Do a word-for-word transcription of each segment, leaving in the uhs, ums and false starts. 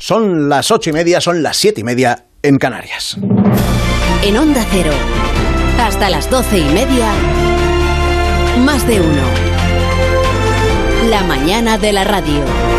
Son las ocho y media, son las siete y media en Canarias. En Onda Cero, hasta las doce y media, Más de Uno. La mañana de la radio.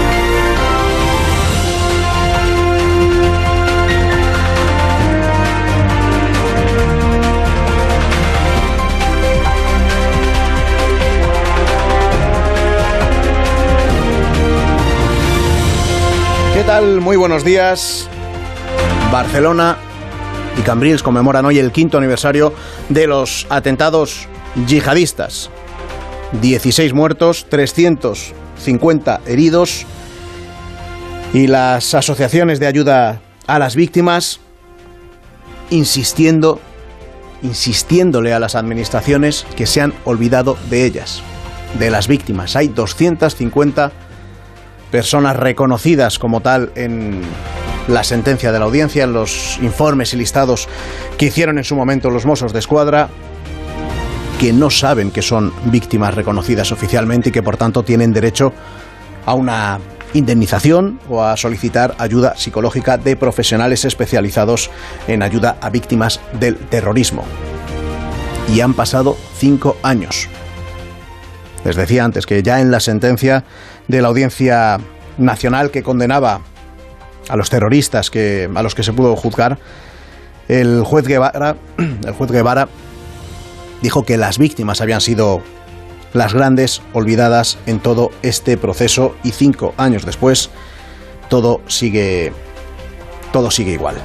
¿Qué tal? Muy buenos días. Barcelona y Cambrils conmemoran hoy el quinto aniversario de los atentados yihadistas. dieciséis muertos, trescientos cincuenta heridos, y las asociaciones de ayuda a las víctimas insistiendo, insistiéndole a las administraciones que se han olvidado de ellas, de las víctimas. Hay doscientas cincuenta personas reconocidas como tal en la sentencia de la audiencia, en los informes y listados que hicieron en su momento los Mossos d'Esquadra, que no saben que son víctimas reconocidas oficialmente y que por tanto tienen derecho a una indemnización o a solicitar ayuda psicológica de profesionales especializados en ayuda a víctimas del terrorismo. Y han pasado cinco años. Les decía antes que ya en la sentencia de la Audiencia Nacional que condenaba a los terroristas que, a los que se pudo juzgar, el juez Guevara, el juez Guevara dijo que las víctimas habían sido las grandes olvidadas en todo este proceso, y cinco años después todo sigue, todo sigue igual.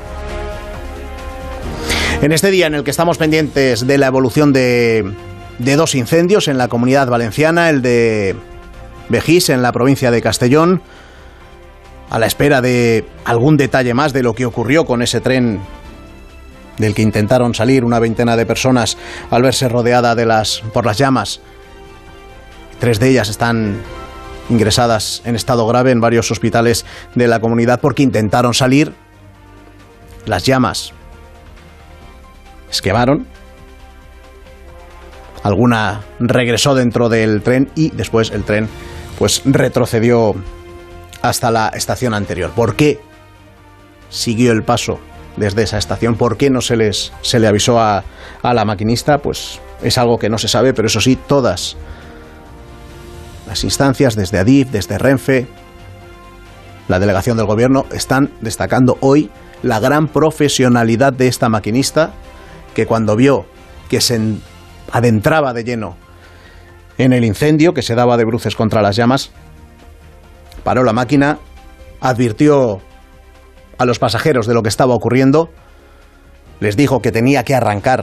En este día en el que estamos pendientes de la evolución de, de dos incendios en la Comunidad Valenciana, el de Begís en la provincia de Castellón, a la espera de algún detalle más de lo que ocurrió con ese tren del que intentaron salir una veintena de personas al verse rodeada de las, por las llamas. Tres de ellas están ingresadas en estado grave en varios hospitales de la comunidad porque intentaron salir. Las llamas esquivaron. Alguna regresó dentro del tren y después el tren pues retrocedió hasta la estación anterior. ¿Por qué siguió el paso desde esa estación? ¿Por qué no se les se le avisó a, a la maquinista? Pues es algo que no se sabe, pero eso sí, todas las instancias, desde Adif, desde Renfe, la delegación del gobierno, están destacando hoy la gran profesionalidad de esta maquinista, que cuando vio que se adentraba de lleno en el incendio, que se daba de bruces contra las llamas, paró la máquina, advirtió a los pasajeros de lo que estaba ocurriendo, les dijo que tenía que arrancar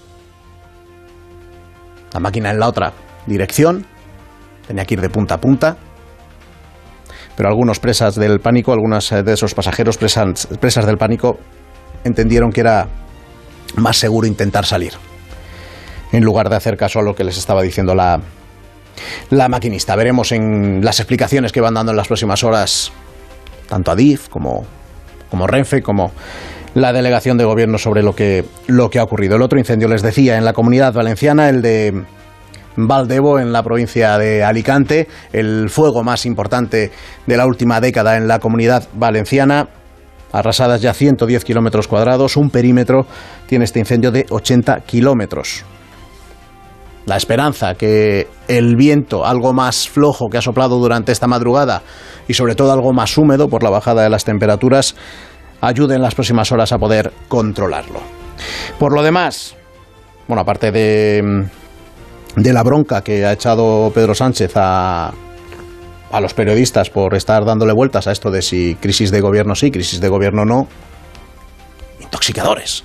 la máquina en la otra dirección, tenía que ir de punta a punta, pero algunos presas del pánico, algunos de esos pasajeros presas, presas del pánico, entendieron que era más seguro intentar salir, en lugar de hacer caso a lo que les estaba diciendo la, la maquinista. Veremos en las explicaciones que van dando en las próximas horas tanto Adif como, como Renfe, como la delegación de gobierno sobre lo que, lo que ha ocurrido. El otro incendio, les decía, en la Comunidad Valenciana, el de Valdebo, en la provincia de Alicante, el fuego más importante de la última década en la Comunidad Valenciana. Arrasadas ya ciento diez kilómetros cuadrados, un perímetro tiene este incendio de ochenta kilómetros. La esperanza que el viento, algo más flojo que ha soplado durante esta madrugada y sobre todo algo más húmedo por la bajada de las temperaturas, ayude en las próximas horas a poder controlarlo. Por lo demás, bueno, aparte de, de la bronca que ha echado Pedro Sánchez a, a los periodistas por estar dándole vueltas a esto de si crisis de gobierno sí, crisis de gobierno no, intoxicadores.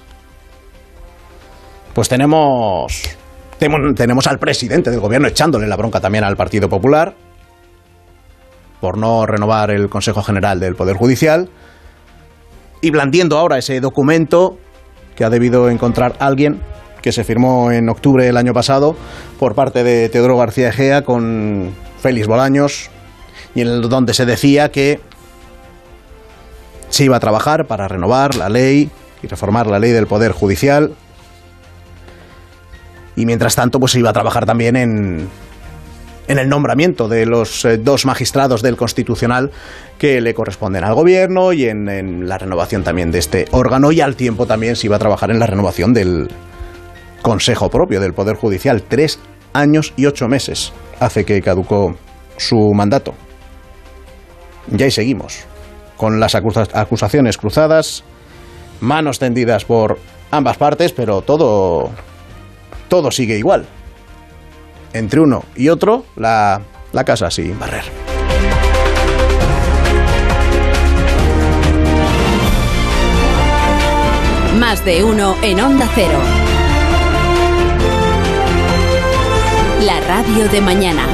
Pues tenemos... Tenemos al presidente del gobierno echándole la bronca también al Partido Popular por no renovar el Consejo General del Poder Judicial y blandiendo ahora ese documento que ha debido encontrar alguien, que se firmó en octubre del año pasado por parte de Teodoro García Egea con Félix Bolaños, y en el donde se decía que se iba a trabajar para renovar la ley y reformar la ley del Poder Judicial. Y mientras tanto, pues se iba a trabajar también en, en el nombramiento de los eh, dos magistrados del Constitucional que le corresponden al Gobierno y en, en la renovación también de este órgano, y al tiempo también se iba a trabajar en la renovación del Consejo propio del Poder Judicial. Tres años y ocho meses hace que caducó su mandato. Y ahí seguimos, con las acusa- acusaciones cruzadas, manos tendidas por ambas partes, pero todo, todo sigue igual. Entre uno y otro, la, la casa sin barrer. Más de uno en Onda Cero. La radio de mañana.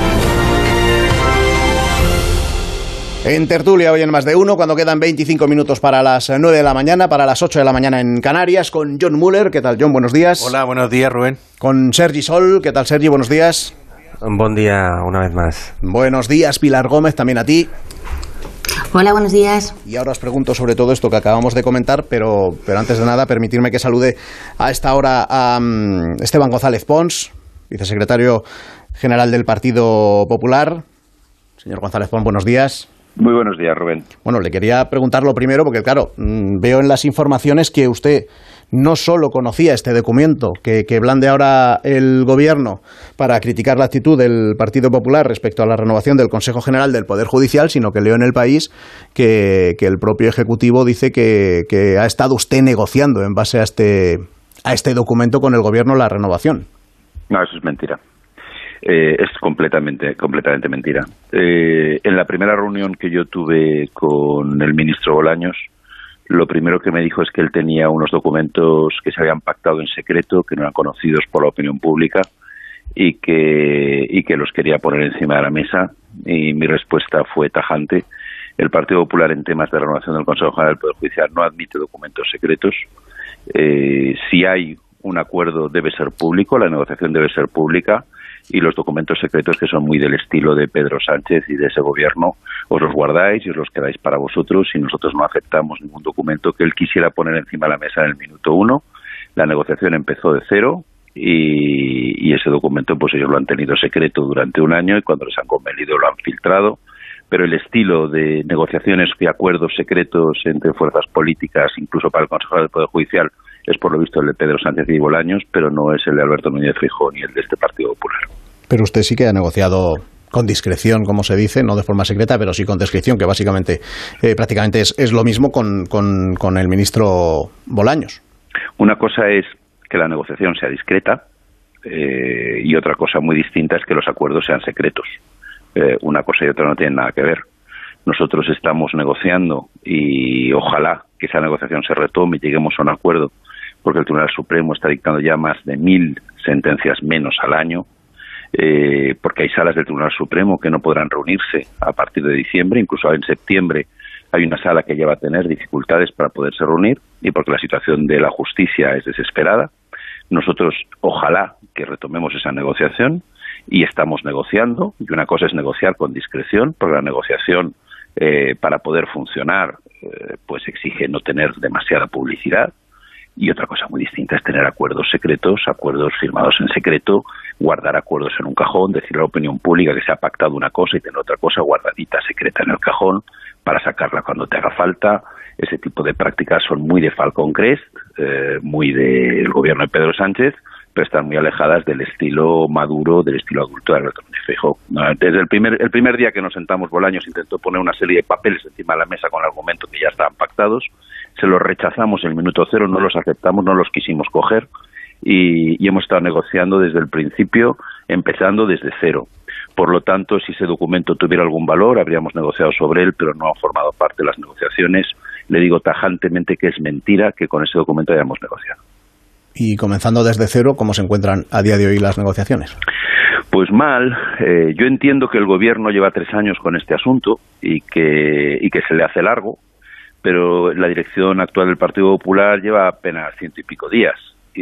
En tertulia hoy en Más de Uno, cuando quedan veinticinco minutos para las nueve de la mañana, para las ocho de la mañana en Canarias, con John Muller. ¿Qué tal, John? Buenos días. Hola, buenos días, Rubén. Con Sergi Sol. ¿Qué tal, Sergi? Buenos días. Un buen día una vez más. Buenos días, Pilar Gómez, también a ti. Hola, buenos días. Y ahora os pregunto sobre todo esto que acabamos de comentar, pero, pero antes de nada, permitirme que salude a esta hora a um, Esteban González Pons, vicesecretario general del Partido Popular. Señor González Pons, buenos días. Muy buenos días, Rubén. Bueno, le quería preguntar lo primero, porque claro, veo en las informaciones que usted no solo conocía este documento que, que blande ahora el Gobierno para criticar la actitud del Partido Popular respecto a la renovación del Consejo General del Poder Judicial, sino que leo en El País que, que el propio Ejecutivo dice que, que ha estado usted negociando en base a este, a este documento con el Gobierno la renovación. No, eso es mentira. Eh, es completamente, completamente mentira. Eh, en la primera reunión que yo tuve con el ministro Bolaños, lo primero que me dijo es que él tenía unos documentos que se habían pactado en secreto, que no eran conocidos por la opinión pública y que, y que los quería poner encima de la mesa. Y mi respuesta fue tajante. El Partido Popular en temas de renovación del Consejo General del Poder Judicial no admite documentos secretos. Eh, si hay un acuerdo debe ser público, la negociación debe ser pública, y los documentos secretos, que son muy del estilo de Pedro Sánchez y de ese gobierno, os los guardáis y os los quedáis para vosotros, y nosotros no aceptamos ningún documento que él quisiera poner encima de la mesa en el minuto uno. La negociación empezó de cero y, y ese documento pues ellos lo han tenido secreto durante un año, y cuando les han convenido lo han filtrado, pero el estilo de negociaciones y acuerdos secretos entre fuerzas políticas, incluso para el Consejo del Poder Judicial, es por lo visto el de Pedro Sánchez y Bolaños, pero no es el de Alberto Núñez Feijóo ni el de este Partido Popular. Pero usted sí que ha negociado con discreción, como se dice, no de forma secreta, pero sí con discreción, que básicamente eh, prácticamente es, es lo mismo con, con, con el ministro Bolaños. Una cosa es que la negociación sea discreta eh, y otra cosa muy distinta es que los acuerdos sean secretos. Eh, una cosa y otra no tienen nada que ver. Nosotros estamos negociando y ojalá que esa negociación se retome y lleguemos a un acuerdo, porque el Tribunal Supremo está dictando ya más de mil sentencias menos al año, eh, porque hay salas del Tribunal Supremo que no podrán reunirse a partir de diciembre, incluso en septiembre hay una sala que ya va a tener dificultades para poderse reunir, y porque la situación de la justicia es desesperada. Nosotros ojalá que retomemos esa negociación, y estamos negociando, y una cosa es negociar con discreción, porque la negociación eh, para poder funcionar eh, pues exige no tener demasiada publicidad, y otra cosa muy distinta es tener acuerdos secretos, acuerdos firmados en secreto, guardar acuerdos en un cajón, decir a la opinión pública que se ha pactado una cosa y tener otra cosa guardadita secreta en el cajón para sacarla cuando te haga falta. Ese tipo de prácticas son muy de Falcon Crest, eh, muy del gobierno de Pedro Sánchez, pero están muy alejadas del estilo maduro, del estilo adulto de Alberto Núñez Feijóo. Desde el primer, el primer día que nos sentamos, Bolaños intentó poner una serie de papeles encima de la mesa con argumentos que ya estaban pactados, se los rechazamos en el minuto cero, no los aceptamos, no los quisimos coger, y, y hemos estado negociando desde el principio, empezando desde cero. Por lo tanto, si ese documento tuviera algún valor, habríamos negociado sobre él, pero no ha formado parte de las negociaciones. Le digo tajantemente que es mentira que con ese documento hayamos negociado. Y comenzando desde cero, ¿cómo se encuentran a día de hoy las negociaciones? Pues mal. Eh, yo entiendo que el Gobierno lleva tres años con este asunto y que, y que se le hace largo, pero la dirección actual del Partido Popular lleva apenas ciento y pico días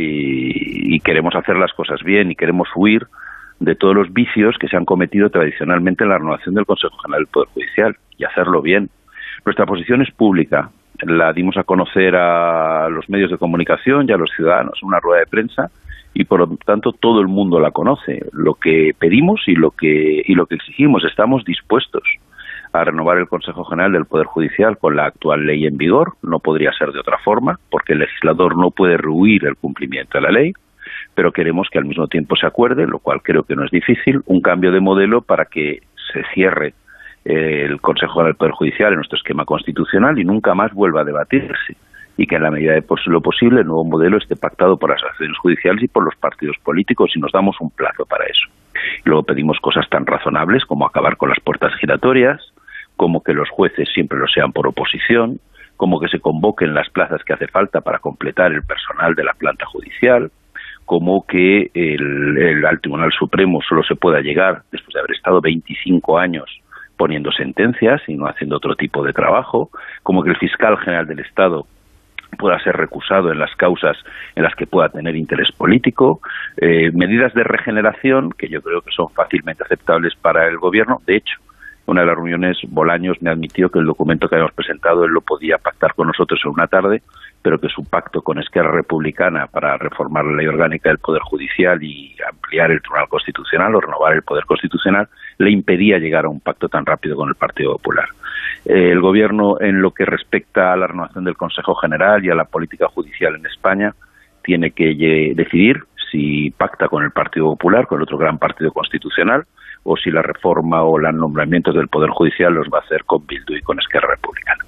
y, y queremos hacer las cosas bien y queremos huir de todos los vicios que se han cometido tradicionalmente en la renovación del Consejo General del Poder Judicial y hacerlo bien. Nuestra posición es pública. La dimos a conocer a los medios de comunicación y a los ciudadanos en una rueda de prensa, y por lo tanto todo el mundo la conoce. Lo que pedimos y lo que y lo que exigimos, estamos dispuestos a renovar el Consejo General del Poder Judicial con la actual ley en vigor. No podría ser de otra forma, porque el legislador no puede rehuir el cumplimiento de la ley, pero queremos que al mismo tiempo se acuerde, lo cual creo que no es difícil, un cambio de modelo para que se cierre eh, el Consejo General del Poder Judicial en nuestro esquema constitucional y nunca más vuelva a debatirse, y que en la medida de lo posible el nuevo modelo esté pactado por las asociaciones judiciales y por los partidos políticos, y nos damos un plazo para eso. Y luego pedimos cosas tan razonables como acabar con las puertas giratorias, como que los jueces siempre lo sean por oposición, como que se convoquen las plazas que hace falta para completar el personal de la planta judicial, como que el, el, al Tribunal Supremo solo se pueda llegar después de haber estado veinticinco años poniendo sentencias y no haciendo otro tipo de trabajo, como que el fiscal general del Estado pueda ser recusado en las causas en las que pueda tener interés político, eh, medidas de regeneración que yo creo que son fácilmente aceptables para el Gobierno. De hecho, una de las reuniones, Bolaños me admitió que el documento que habíamos presentado él lo podía pactar con nosotros en una tarde, pero que su pacto con Esquerra Republicana para reformar la ley orgánica del Poder Judicial y ampliar el Tribunal Constitucional o renovar el Poder Constitucional le impedía llegar a un pacto tan rápido con el Partido Popular. Eh, el Gobierno, en lo que respecta a la renovación del Consejo General y a la política judicial en España, tiene que eh, decidir si pacta con el Partido Popular, con el otro gran partido constitucional, o si la reforma o los nombramientos del Poder Judicial los va a hacer con Bildu y con Esquerra Republicana.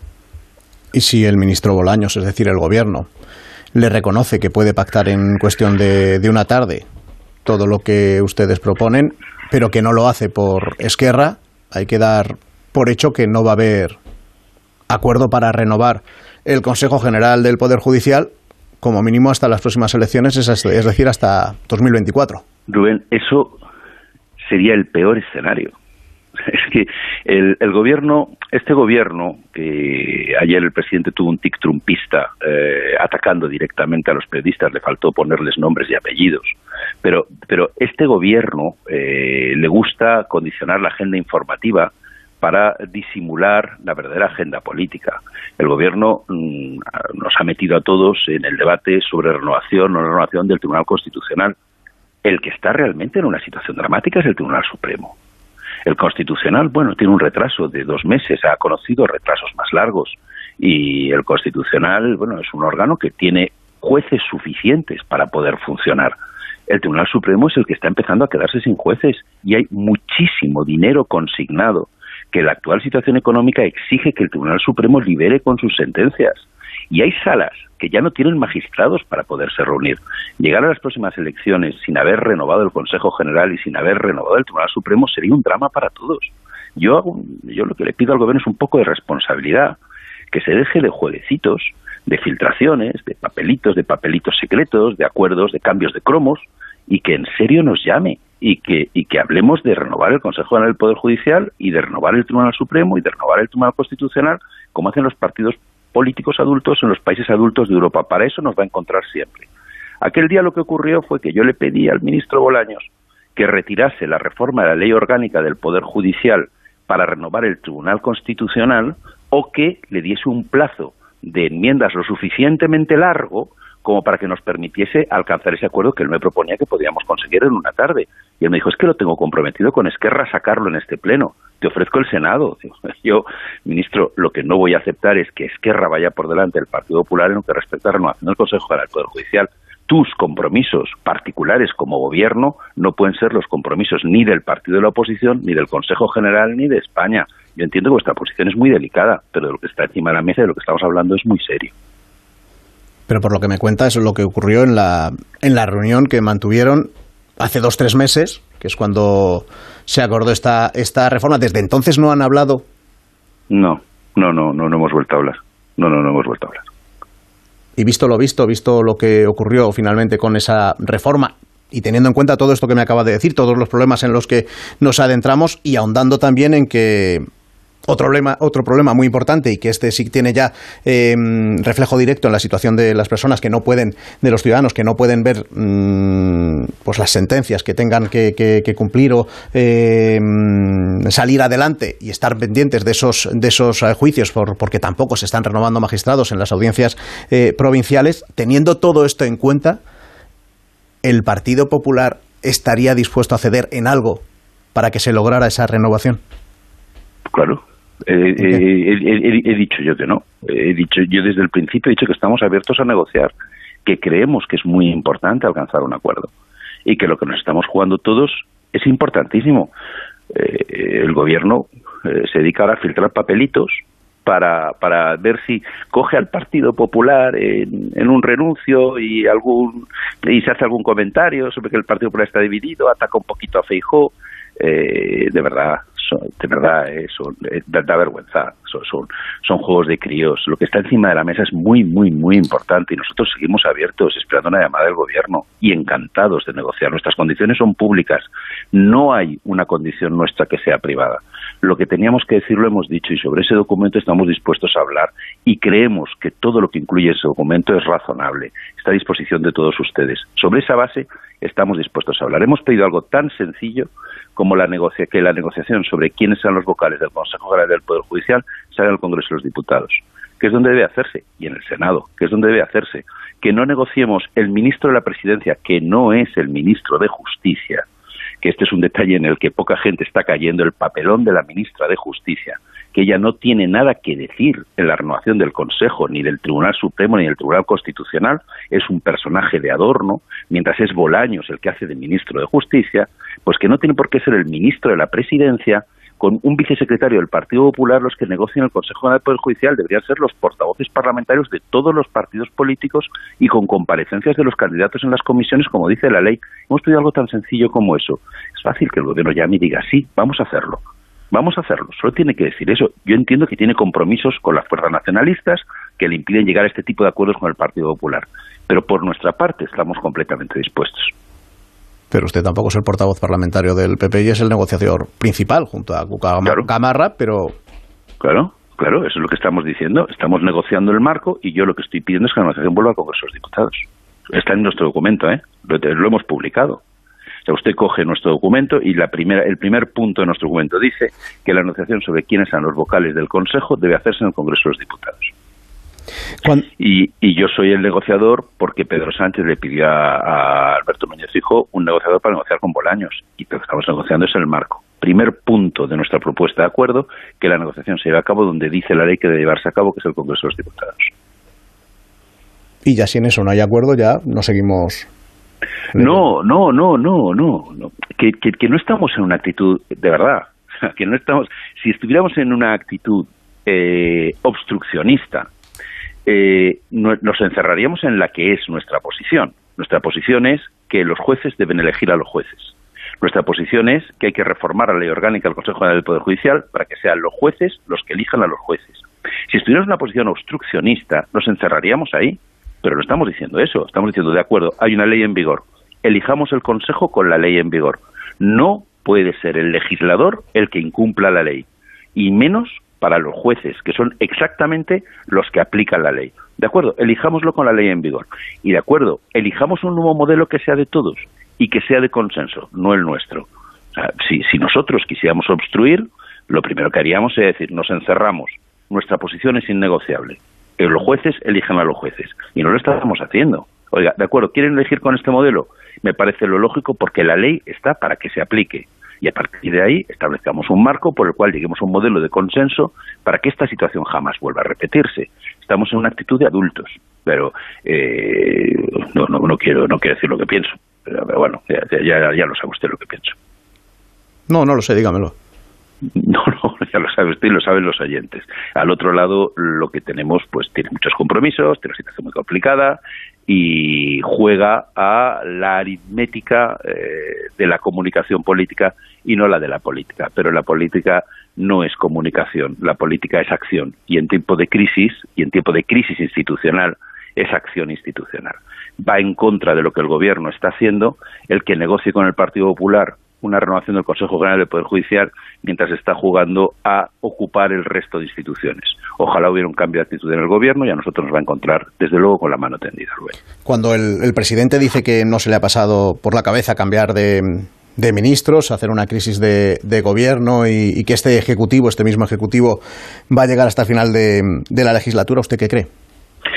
¿Y si el ministro Bolaños, es decir, el Gobierno, le reconoce que puede pactar en cuestión de, de una tarde todo lo que ustedes proponen, pero que no lo hace por Esquerra? Hay que dar por hecho que no va a haber acuerdo para renovar el Consejo General del Poder Judicial, como mínimo hasta las próximas elecciones, es decir, hasta dos mil veinticuatro. Rubén, eso sería el peor escenario. Es que el, el gobierno, este gobierno, que ayer el presidente tuvo un tic trumpista eh, atacando directamente a los periodistas, le faltó ponerles nombres y apellidos, pero, pero este gobierno eh, le gusta condicionar la agenda informativa para disimular la verdadera agenda política. El gobierno mmm, nos ha metido a todos en el debate sobre renovación o no renovación del Tribunal Constitucional. El que está realmente en una situación dramática es el Tribunal Supremo. El Constitucional, bueno, tiene un retraso de dos meses, ha conocido retrasos más largos, y el Constitucional, bueno, es un órgano que tiene jueces suficientes para poder funcionar. El Tribunal Supremo es el que está empezando a quedarse sin jueces, y hay muchísimo dinero consignado que la actual situación económica exige que el Tribunal Supremo libere con sus sentencias. Y hay salas que ya no tienen magistrados para poderse reunir. Llegar a las próximas elecciones sin haber renovado el Consejo General y sin haber renovado el Tribunal Supremo sería un drama para todos. Yo, yo lo que le pido al Gobierno es un poco de responsabilidad, que se deje de jueguecitos, de filtraciones, de papelitos, de papelitos secretos, de acuerdos, de cambios de cromos, y que en serio nos llame y que, y que hablemos de renovar el Consejo General del Poder Judicial y de renovar el Tribunal Supremo y de renovar el Tribunal Constitucional, como hacen los partidos políticos adultos en los países adultos de Europa. Para eso nos va a encontrar siempre. Aquel día lo que ocurrió fue que yo le pedí al ministro Bolaños que retirase la reforma de la ley orgánica del Poder Judicial para renovar el Tribunal Constitucional, o que le diese un plazo de enmiendas lo suficientemente largo como para que nos permitiese alcanzar ese acuerdo que él me proponía que podíamos conseguir en una tarde. Y él me dijo, es que lo tengo comprometido con Esquerra a sacarlo en este pleno. Te ofrezco el Senado. Yo, ministro, lo que no voy a aceptar es que Esquerra vaya por delante del Partido Popular en lo que respecta a la renovación del Consejo General del Poder Judicial. Tus compromisos particulares como gobierno no pueden ser los compromisos ni del partido de la oposición, ni del Consejo General, ni de España. Yo entiendo que vuestra posición es muy delicada, pero de lo que está encima de la mesa y de lo que estamos hablando es muy serio. Pero por lo que me cuenta, eso es lo que ocurrió en la, en la reunión que mantuvieron hace dos, tres meses, que es cuando se acordó esta, esta reforma. ¿Desde entonces no han hablado? No, no, no, no, no hemos vuelto a hablar. No, no, no hemos vuelto a hablar. Y visto lo visto, visto lo que ocurrió finalmente con esa reforma, y teniendo en cuenta todo esto que me acaba de decir, todos los problemas en los que nos adentramos, y ahondando también en que otro problema, otro problema muy importante, y que este sí tiene ya eh, reflejo directo en la situación de las personas que no pueden, de los ciudadanos que no pueden ver mmm, pues las sentencias que tengan que, que, que cumplir o eh, salir adelante y estar pendientes de esos, de esos eh, juicios, por, porque tampoco se están renovando magistrados en las audiencias eh, provinciales. Teniendo todo esto en cuenta, ¿el Partido Popular estaría dispuesto a ceder en algo para que se lograra esa renovación? Claro. Eh, eh, he, he, he dicho yo que no. He dicho yo desde el principio he dicho que estamos abiertos a negociar, que creemos que es muy importante alcanzar un acuerdo y que lo que nos estamos jugando todos es importantísimo. Eh, el gobierno eh, se dedica ahora a filtrar papelitos para para ver si coge al Partido Popular en, en un renuncio y algún y se hace algún comentario sobre que el Partido Popular está dividido, ataca un poquito a Feijóo. Eh, de verdad, son, de verdad, eh, son, eh, da, da vergüenza, son, son, son juegos de críos. Lo que está encima de la mesa es muy, muy, muy importante y nosotros seguimos abiertos, esperando una llamada del gobierno y encantados de negociar. Nuestras condiciones son públicas, no hay una condición nuestra que sea privada. Lo que teníamos que decir lo hemos dicho y sobre ese documento estamos dispuestos a hablar y creemos que todo lo que incluye ese documento es razonable, está a disposición de todos ustedes. Sobre esa base estamos dispuestos a hablar. Hemos pedido algo tan sencillo como la negocia que la negociación sobre quiénes sean los vocales del Consejo General del Poder Judicial se haga en el Congreso de los Diputados, que es donde debe hacerse, y en el Senado, que es donde debe hacerse. Que no negociemos el ministro de la Presidencia, que no es el ministro de Justicia, que este es un detalle en el que poca gente está cayendo, el papelón de la ministra de Justicia, que ella no tiene nada que decir en la renovación del Consejo, ni del Tribunal Supremo, ni del Tribunal Constitucional, es un personaje de adorno, mientras es Bolaños el que hace de ministro de Justicia, pues que no tiene por qué ser el ministro de la Presidencia, con un vicesecretario del Partido Popular. Los que negocian el Consejo General del Poder Judicial deberían ser los portavoces parlamentarios de todos los partidos políticos y con comparecencias de los candidatos en las comisiones, como dice la ley. Hemos pedido algo tan sencillo como eso. Es fácil que el gobierno llame y diga, sí, vamos a hacerlo. Vamos a hacerlo, solo tiene que decir eso. Yo entiendo que tiene compromisos con las fuerzas nacionalistas que le impiden llegar a este tipo de acuerdos con el Partido Popular, pero por nuestra parte estamos completamente dispuestos. Pero usted tampoco es el portavoz parlamentario del P P y es el negociador principal junto a Cuca claro. Gamarra, pero... Claro, claro, eso es lo que estamos diciendo. Estamos negociando el marco y yo lo que estoy pidiendo es que la negociación vuelva al Congreso de los Diputados. Está en nuestro documento, ¿eh? Lo, lo hemos publicado. O sea, usted coge nuestro documento y la primera, el primer punto de nuestro documento dice que la negociación sobre quiénes sean los vocales del Consejo debe hacerse en el Congreso de los Diputados. Cuando... Y, y yo soy el negociador porque Pedro Sánchez le pidió a, a Alberto Núñez Feijóo un negociador para negociar con Bolaños y lo que estamos negociando es el marco. Primer punto de nuestra propuesta de acuerdo, que la negociación se lleve a cabo donde dice la ley que debe llevarse a cabo, que es el Congreso de los Diputados. Y ya si en eso no hay acuerdo, ya no seguimos... No, no, no, no, no, no. Que, que, que no estamos en una actitud, de verdad, que no estamos, si estuviéramos en una actitud eh, obstruccionista, eh, no, nos encerraríamos en la que es nuestra posición. Nuestra posición es que los jueces deben elegir a los jueces. Nuestra posición es que hay que reformar la ley orgánica del Consejo General del Poder Judicial para que sean los jueces los que elijan a los jueces. Si estuviéramos en una posición obstruccionista, nos encerraríamos ahí. Pero no estamos diciendo eso, estamos diciendo, de acuerdo, hay una ley en vigor, elijamos el Consejo con la ley en vigor. No puede ser el legislador el que incumpla la ley, y menos para los jueces, que son exactamente los que aplican la ley. De acuerdo, elijámoslo con la ley en vigor. Y de acuerdo, elijamos un nuevo modelo que sea de todos y que sea de consenso, no el nuestro. O sea, si, si nosotros quisiéramos obstruir, lo primero que haríamos es decir, nos encerramos, nuestra posición es innegociable. Que los jueces elijan a los jueces. Y no lo estamos haciendo. Oiga, de acuerdo, ¿quieren elegir con este modelo? Me parece lo lógico porque la ley está para que se aplique. Y a partir de ahí establezcamos un marco por el cual lleguemos a un modelo de consenso para que esta situación jamás vuelva a repetirse. Estamos en una actitud de adultos. Pero eh, no, no, no, quiero, no quiero decir lo que pienso. Pero, pero bueno, ya, ya, ya lo sabe usted lo que pienso. No, no lo sé, dígamelo. No, no, ya lo sabe usted y lo saben los oyentes. Al otro lado, lo que tenemos, pues tiene muchos compromisos, tiene una situación muy complicada y juega a la aritmética eh, de la comunicación política y no la de la política. Pero la política no es comunicación, la política es acción. Y en tiempo de crisis, y en tiempo de crisis institucional, es acción institucional. Va en contra de lo que el gobierno está haciendo, el que negocie con el Partido Popular una renovación del Consejo General del Poder Judicial mientras está jugando a ocupar el resto de instituciones. Ojalá hubiera un cambio de actitud en el gobierno y a nosotros nos va a encontrar, desde luego, con la mano tendida, Rubén. Cuando el, el presidente dice que no se le ha pasado por la cabeza cambiar de, de ministros, hacer una crisis de, de gobierno y, y que este ejecutivo, este mismo ejecutivo, va a llegar hasta el final de, de la legislatura, ¿usted qué cree?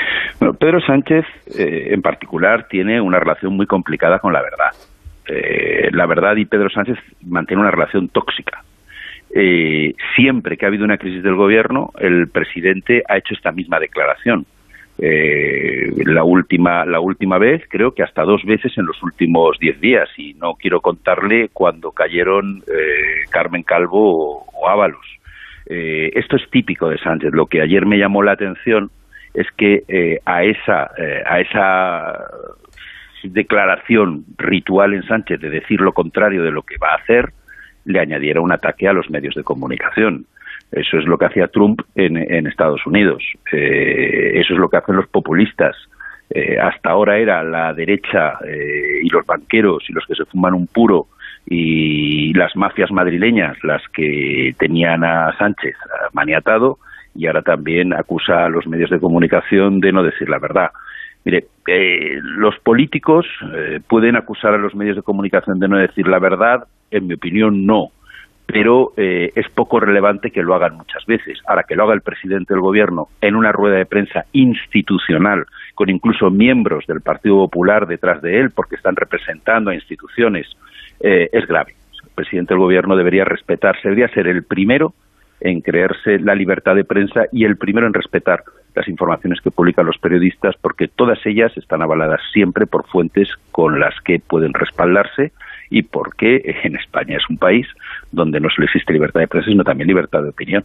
Bueno, Pedro Sánchez, eh, en particular, tiene una relación muy complicada con la verdad. Eh, la verdad y Pedro Sánchez mantienen una relación tóxica. Eh, siempre que ha habido una crisis del gobierno, el presidente ha hecho esta misma declaración. Eh, la última la última vez, creo que hasta dos veces en los últimos diez días, y no quiero contarle cuando cayeron eh, Carmen Calvo o, o Ábalos. Eh, esto es típico de Sánchez. Lo que ayer me llamó la atención es que eh, a esa eh, a esa declaración ritual en Sánchez de decir lo contrario de lo que va a hacer, le añadiera un ataque a los medios de comunicación. Eso es lo que hacía Trump en, en Estados Unidos. Eh, eso es lo que hacen los populistas. Eh, hasta ahora era la derecha eh, y los banqueros y los que se fuman un puro y las mafias madrileñas las que tenían a Sánchez maniatado, y ahora también acusa a los medios de comunicación de no decir la verdad. Mire, eh, los políticos eh, pueden acusar a los medios de comunicación de no decir la verdad, en mi opinión no, pero eh, es poco relevante que lo hagan muchas veces. Ahora, que lo haga el presidente del gobierno en una rueda de prensa institucional, con incluso miembros del Partido Popular detrás de él, porque están representando a instituciones, eh, es grave. El presidente del gobierno debería respetarse, debería ser el primero en creerse la libertad de prensa y el primero en respetar las informaciones que publican los periodistas, porque todas ellas están avaladas siempre por fuentes con las que pueden respaldarse, y porque en España es un país donde no solo existe libertad de prensa, sino también libertad de opinión.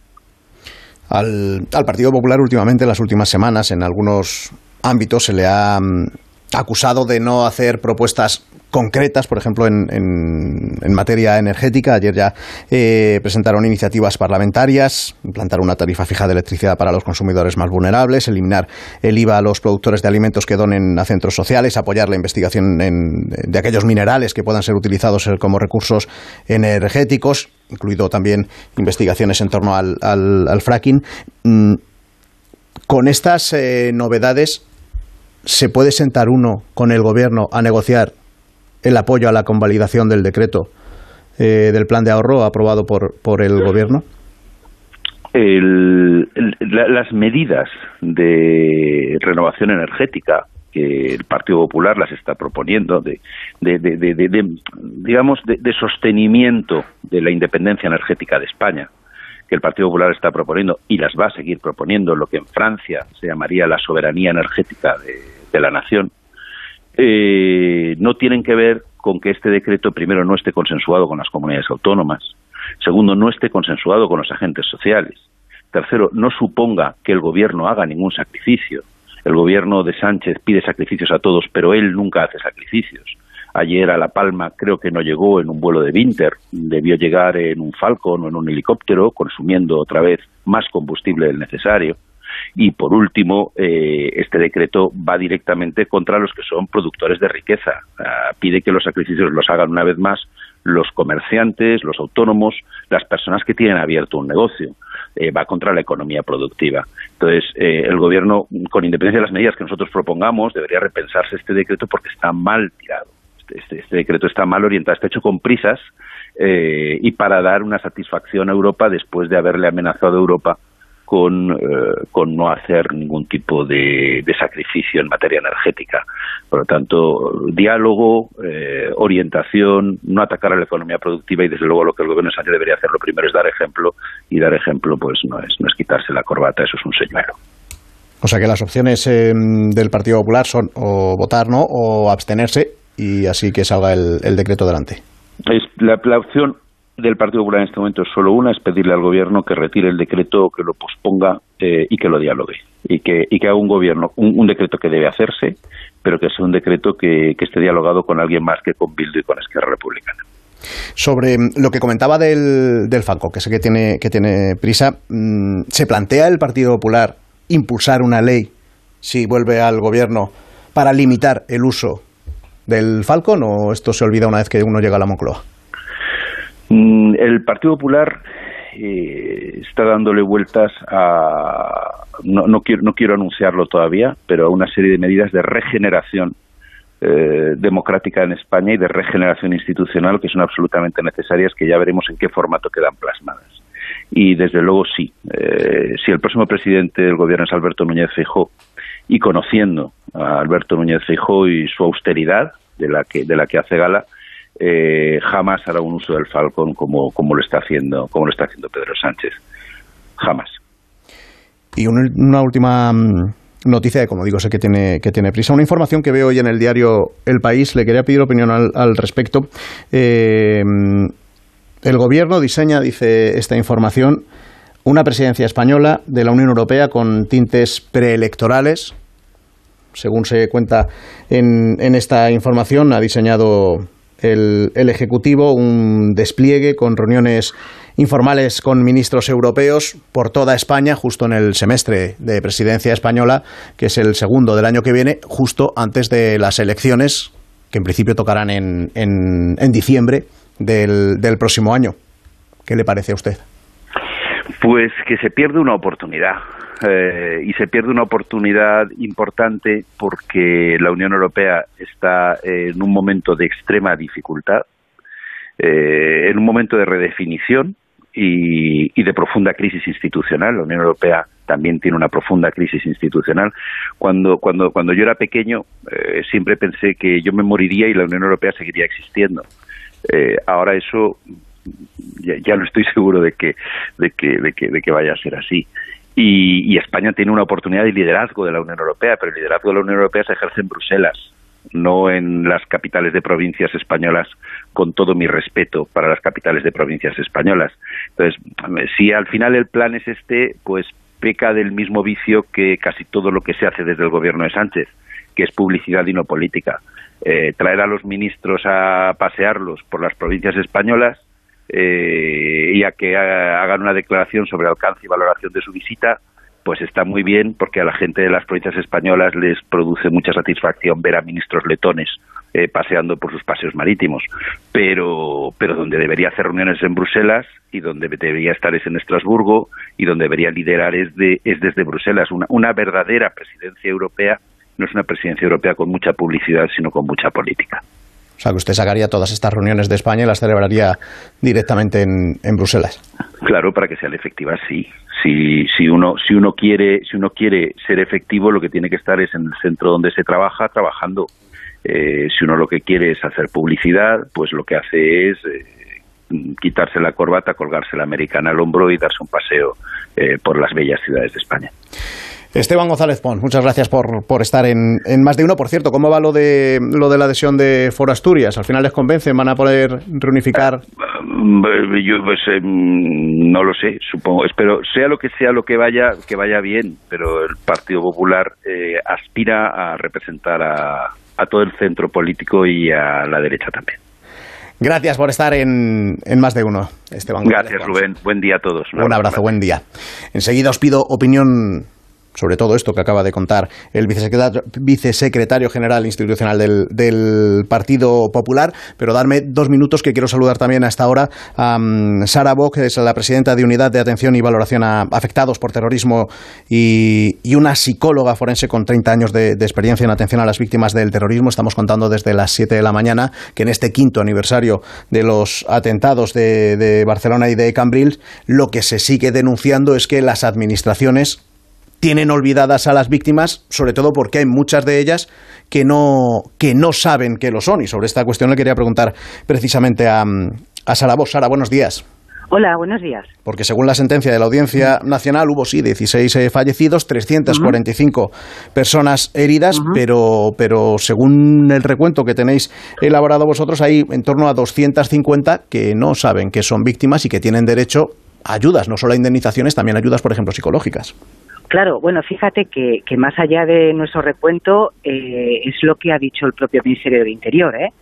Al, al Partido Popular últimamente, en las últimas semanas, en algunos ámbitos se le ha um, acusado de no hacer propuestas concretas, por ejemplo, en, en, en materia energética. Ayer ya eh, presentaron iniciativas parlamentarias, implantar una tarifa fija de electricidad para los consumidores más vulnerables, eliminar el I V A a los productores de alimentos que donen a centros sociales, apoyar la investigación en, de aquellos minerales que puedan ser utilizados como recursos energéticos, incluido también investigaciones en torno al, al, al fracking. Mm, con estas eh, novedades, ¿se puede sentar uno con el gobierno a negociar el apoyo a la convalidación del decreto eh, del plan de ahorro aprobado por, por el gobierno? El, el, la, las medidas de renovación energética que el Partido Popular las está proponiendo, de, de, de, de, de, de digamos, de, de sostenimiento de la independencia energética de España, que el Partido Popular está proponiendo y las va a seguir proponiendo, lo que en Francia se llamaría la soberanía energética de, de la nación, eh, no tienen que ver con que este decreto, primero, no esté consensuado con las comunidades autónomas, segundo, no esté consensuado con los agentes sociales, tercero, no suponga que el gobierno haga ningún sacrificio. El gobierno de Sánchez pide sacrificios a todos, pero él nunca hace sacrificios. Ayer a La Palma creo que no llegó en un vuelo de Vinter, debió llegar en un Falcon o en un helicóptero, consumiendo otra vez más combustible del necesario. Y por último, eh, este decreto va directamente contra los que son productores de riqueza. Uh, pide que los sacrificios los hagan una vez más los comerciantes, los autónomos, las personas que tienen abierto un negocio. Eh, va contra la economía productiva. Entonces, eh, el gobierno, con independencia de las medidas que nosotros propongamos, debería repensarse este decreto porque está mal tirado. Este, este, este decreto está mal orientado, está hecho con prisas eh, y para dar una satisfacción a Europa después de haberle amenazado a Europa con, eh, con no hacer ningún tipo de, de sacrificio en materia energética. Por lo tanto, diálogo, eh, orientación, no atacar a la economía productiva y, desde luego, lo que el gobierno de Sánchez debería hacer lo primero es dar ejemplo, y dar ejemplo pues no es, no es quitarse la corbata, eso es un señuelo. O sea que las opciones eh, del Partido Popular son o votar no o abstenerse, y así que salga el, el decreto adelante. Es la, la opción del Partido Popular en este momento es solo una, es pedirle al gobierno que retire el decreto, que lo posponga eh, y que lo dialogue, y que, y que haga un gobierno, un, un decreto que debe hacerse, pero que sea un decreto que, que esté dialogado con alguien más que con Bildu y con Esquerra Republicana. Sobre lo que comentaba del, del Falco, que sé que tiene, que tiene prisa, ¿se plantea el Partido Popular impulsar una ley, si vuelve al gobierno, para limitar el uso del Falcon, o esto se olvida una vez que uno llega a la Moncloa? El Partido Popular eh, está dándole vueltas a, no, no, quiero, no quiero anunciarlo todavía, pero a una serie de medidas de regeneración eh, democrática en España y de regeneración institucional que son absolutamente necesarias, que ya veremos en qué formato quedan plasmadas. Y desde luego sí, eh, si el próximo presidente del gobierno es Alberto Núñez Feijóo y conociendo a Alberto Núñez Feijóo y su austeridad, de la que, de la que hace gala, eh, jamás hará un uso del Falcon como, como lo está haciendo, como lo está haciendo Pedro Sánchez. Jamás. Y un, una última noticia, como digo, sé que tiene, que tiene prisa. Una información que veo hoy en el diario El País, le quería pedir opinión al, al respecto. Eh, el Gobierno diseña, dice esta información, una presidencia española de la Unión Europea con tintes preelectorales. Según se cuenta en, en esta información, ha diseñado el, el Ejecutivo un despliegue con reuniones informales con ministros europeos por toda España, justo en el semestre de presidencia española, que es el segundo del año que viene, justo antes de las elecciones, que en principio tocarán en, en, en diciembre del, del próximo año. ¿Qué le parece a usted? Pues que se pierde una oportunidad. Eh, y se pierde una oportunidad importante porque la Unión Europea está en un momento de extrema dificultad, eh, en un momento de redefinición y, y de profunda crisis institucional. La Unión Europea también tiene una profunda crisis institucional. Cuando, cuando, cuando yo era pequeño, eh, siempre pensé que yo me moriría y la Unión Europea seguiría existiendo. Eh, ahora eso ya, ya no estoy seguro de que, de que, de que, de que vaya a ser así. Y, y España tiene una oportunidad de liderazgo de la Unión Europea, pero el liderazgo de la Unión Europea se ejerce en Bruselas, no en las capitales de provincias españolas, con todo mi respeto para las capitales de provincias españolas. Entonces, si al final el plan es este, pues peca del mismo vicio que casi todo lo que se hace desde el gobierno de Sánchez, que es publicidad y no política. Eh, traer a los ministros a pasearlos por las provincias españolas, Eh, y a que hagan una declaración sobre alcance y valoración de su visita, pues está muy bien, porque a la gente de las provincias españolas les produce mucha satisfacción ver a ministros letones eh, paseando por sus paseos marítimos, pero pero donde debería hacer reuniones en Bruselas y donde debería estar es en Estrasburgo y donde debería liderar es, de, es desde Bruselas. Una, una verdadera presidencia europea no es una presidencia europea con mucha publicidad, sino con mucha política. O sea, que usted sacaría todas estas reuniones de España y las celebraría directamente en, en Bruselas. Claro, para que sean efectivas, sí. Si, si uno si uno quiere si uno quiere ser efectivo, lo que tiene que estar es en el centro donde se trabaja, trabajando. Eh, si uno lo que quiere es hacer publicidad, pues lo que hace es eh, quitarse la corbata, colgarse la americana al hombro y darse un paseo eh, por las bellas ciudades de España. Esteban González Pons, muchas gracias por, por estar en, en Más de Uno. Por cierto, ¿cómo va lo de lo de la adhesión de Foro Asturias? ¿Al final les convencen? ¿Van a poder reunificar? Uh, yo pues eh, no lo sé, supongo. Espero, sea lo que sea lo que vaya, que vaya bien, pero el Partido Popular eh, aspira a representar a, a todo el centro político y a la derecha también. Gracias por estar en, en Más de Uno, Esteban González Gracias, Pons. Rubén. Buen día a todos. Un, Un abrazo, buen día. Enseguida os pido opinión sobre todo esto que acaba de contar el vicesecretario, vicesecretario general institucional del, del Partido Popular, pero darme dos minutos que quiero saludar también a esta hora a um, Sara Bock, que es la presidenta de Unidad de Atención y Valoración a Afectados por Terrorismo y, y una psicóloga forense con treinta años de, de experiencia en atención a las víctimas del terrorismo. Estamos contando desde las siete de la mañana que en este quinto aniversario de los atentados de, de Barcelona y de Cambrils, lo que se sigue denunciando es que las administraciones tienen olvidadas a las víctimas, sobre todo porque hay muchas de ellas que no, que no saben que lo son. Y sobre esta cuestión le quería preguntar precisamente a, a Sara Bock. Sara, buenos días. Hola, buenos días. Porque según la sentencia de la Audiencia Nacional hubo, sí, dieciséis eh, fallecidos, trescientas cuarenta y cinco uh-huh. personas heridas, uh-huh. pero, pero según el recuento que tenéis elaborado vosotros, hay en torno a doscientas cincuenta que no saben que son víctimas y que tienen derecho a ayudas, no solo a indemnizaciones, también ayudas, por ejemplo, psicológicas. Claro, bueno, fíjate que, que más allá de nuestro recuento eh, es lo que ha dicho el propio Ministerio del Interior, ¿eh?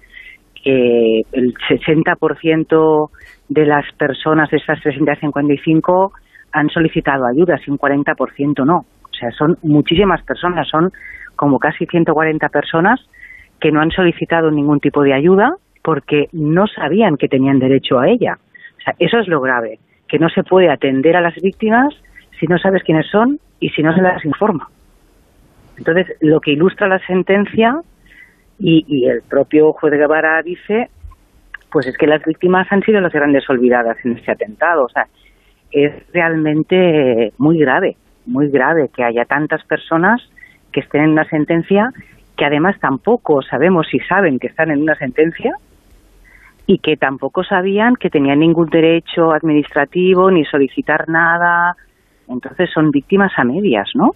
que el sesenta por ciento de las personas de estas trescientas cincuenta y cinco han solicitado ayudas y un cuarenta por ciento no. O sea, son muchísimas personas, son como casi ciento cuarenta personas que no han solicitado ningún tipo de ayuda porque no sabían que tenían derecho a ella. O sea, eso es lo grave, que no se puede atender a las víctimas si no sabes quiénes son y si no se las informa. Entonces, lo que ilustra la sentencia, y, y el propio juez de Guevara dice, pues es que las víctimas han sido las grandes olvidadas en este atentado. O sea, es realmente muy grave, muy grave que haya tantas personas que estén en una sentencia, que además tampoco sabemos si saben que están en una sentencia y que tampoco sabían que tenían ningún derecho administrativo ni solicitar nada. Entonces son víctimas a medias, ¿no?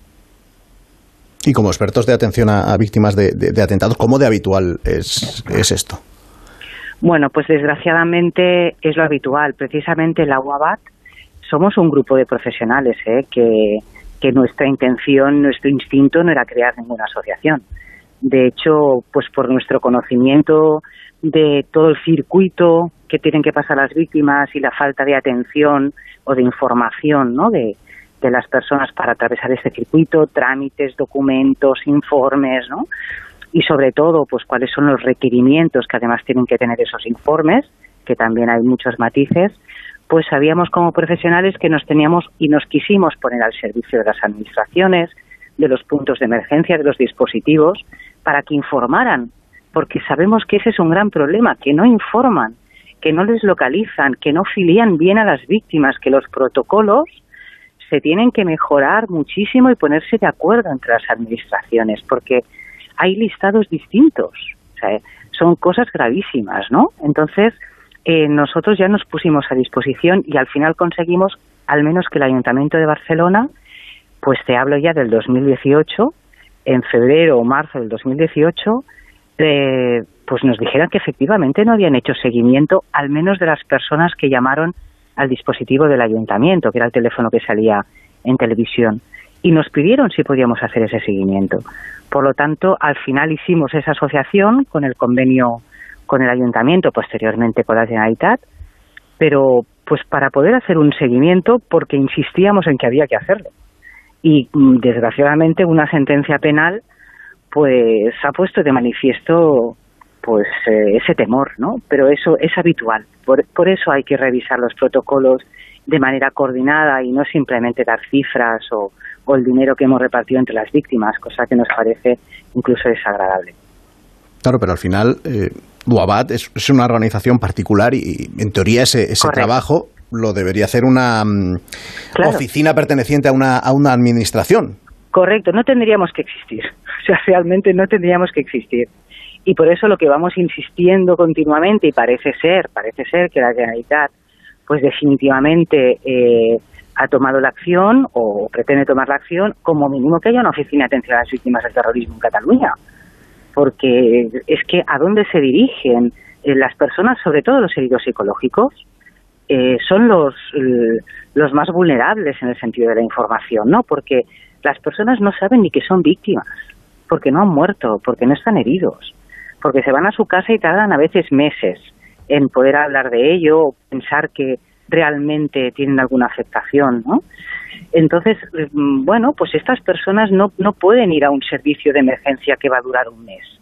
Y como expertos de atención a, a víctimas de, de, de atentados, ¿cómo de habitual es, es esto? Bueno, pues desgraciadamente es lo habitual. Precisamente la U A B A T somos un grupo de profesionales, ¿eh? que, que nuestra intención, nuestro instinto no era crear ninguna asociación. De hecho, pues por nuestro conocimiento de todo el circuito que tienen que pasar las víctimas y la falta de atención o de información, ¿no? de, de las personas para atravesar este circuito, trámites, documentos, informes, ¿no? Y sobre todo, pues cuáles son los requerimientos que además tienen que tener esos informes, que también hay muchos matices, pues sabíamos como profesionales que nos teníamos y nos quisimos poner al servicio de las administraciones, de los puntos de emergencia, de los dispositivos, para que informaran, porque sabemos que ese es un gran problema, que no informan, que no les localizan, que no filian bien a las víctimas, que los protocolos se tienen que mejorar muchísimo y ponerse de acuerdo entre las administraciones, porque hay listados distintos, o sea, son cosas gravísimas, ¿no? Entonces, eh, nosotros ya nos pusimos a disposición y al final conseguimos, al menos que el Ayuntamiento de Barcelona, pues te hablo ya del dos mil dieciocho, en febrero o marzo del dos mil dieciocho, eh, pues nos dijeron que efectivamente no habían hecho seguimiento, al menos de las personas que llamaron al dispositivo del ayuntamiento, que era el teléfono que salía en televisión, y nos pidieron si podíamos hacer ese seguimiento. Por lo tanto, al final hicimos esa asociación con el convenio con el ayuntamiento, posteriormente con la Generalitat, pero pues para poder hacer un seguimiento, porque insistíamos en que había que hacerlo. Y desgraciadamente una sentencia penal pues ha puesto de manifiesto pues eh, ese temor, ¿no? Pero eso es habitual. Por, por eso hay que revisar los protocolos de manera coordinada y no simplemente dar cifras o, o el dinero que hemos repartido entre las víctimas, cosa que nos parece incluso desagradable. Claro, pero al final eh, U A B A T es, es una organización particular y, y en teoría ese, ese trabajo lo debería hacer una um, claro. oficina perteneciente a una, a una administración. Correcto, no tendríamos que existir. O sea, realmente no tendríamos que existir. Y por eso lo que vamos insistiendo continuamente, y parece ser, parece ser que la Generalitat, pues definitivamente eh, ha tomado la acción o pretende tomar la acción, como mínimo que haya una oficina de atención a las víctimas del terrorismo en Cataluña. Porque es que ¿a dónde se dirigen eh, las personas, sobre todo los heridos psicológicos? Eh, son los, los más vulnerables en el sentido de la información, ¿no? Porque las personas no saben ni que son víctimas, porque no han muerto, porque no están heridos, porque se van a su casa y tardan a veces meses en poder hablar de ello o pensar que realmente tienen alguna afectación, ¿no? Entonces, bueno, pues estas personas no, no pueden ir a un servicio de emergencia que va a durar un mes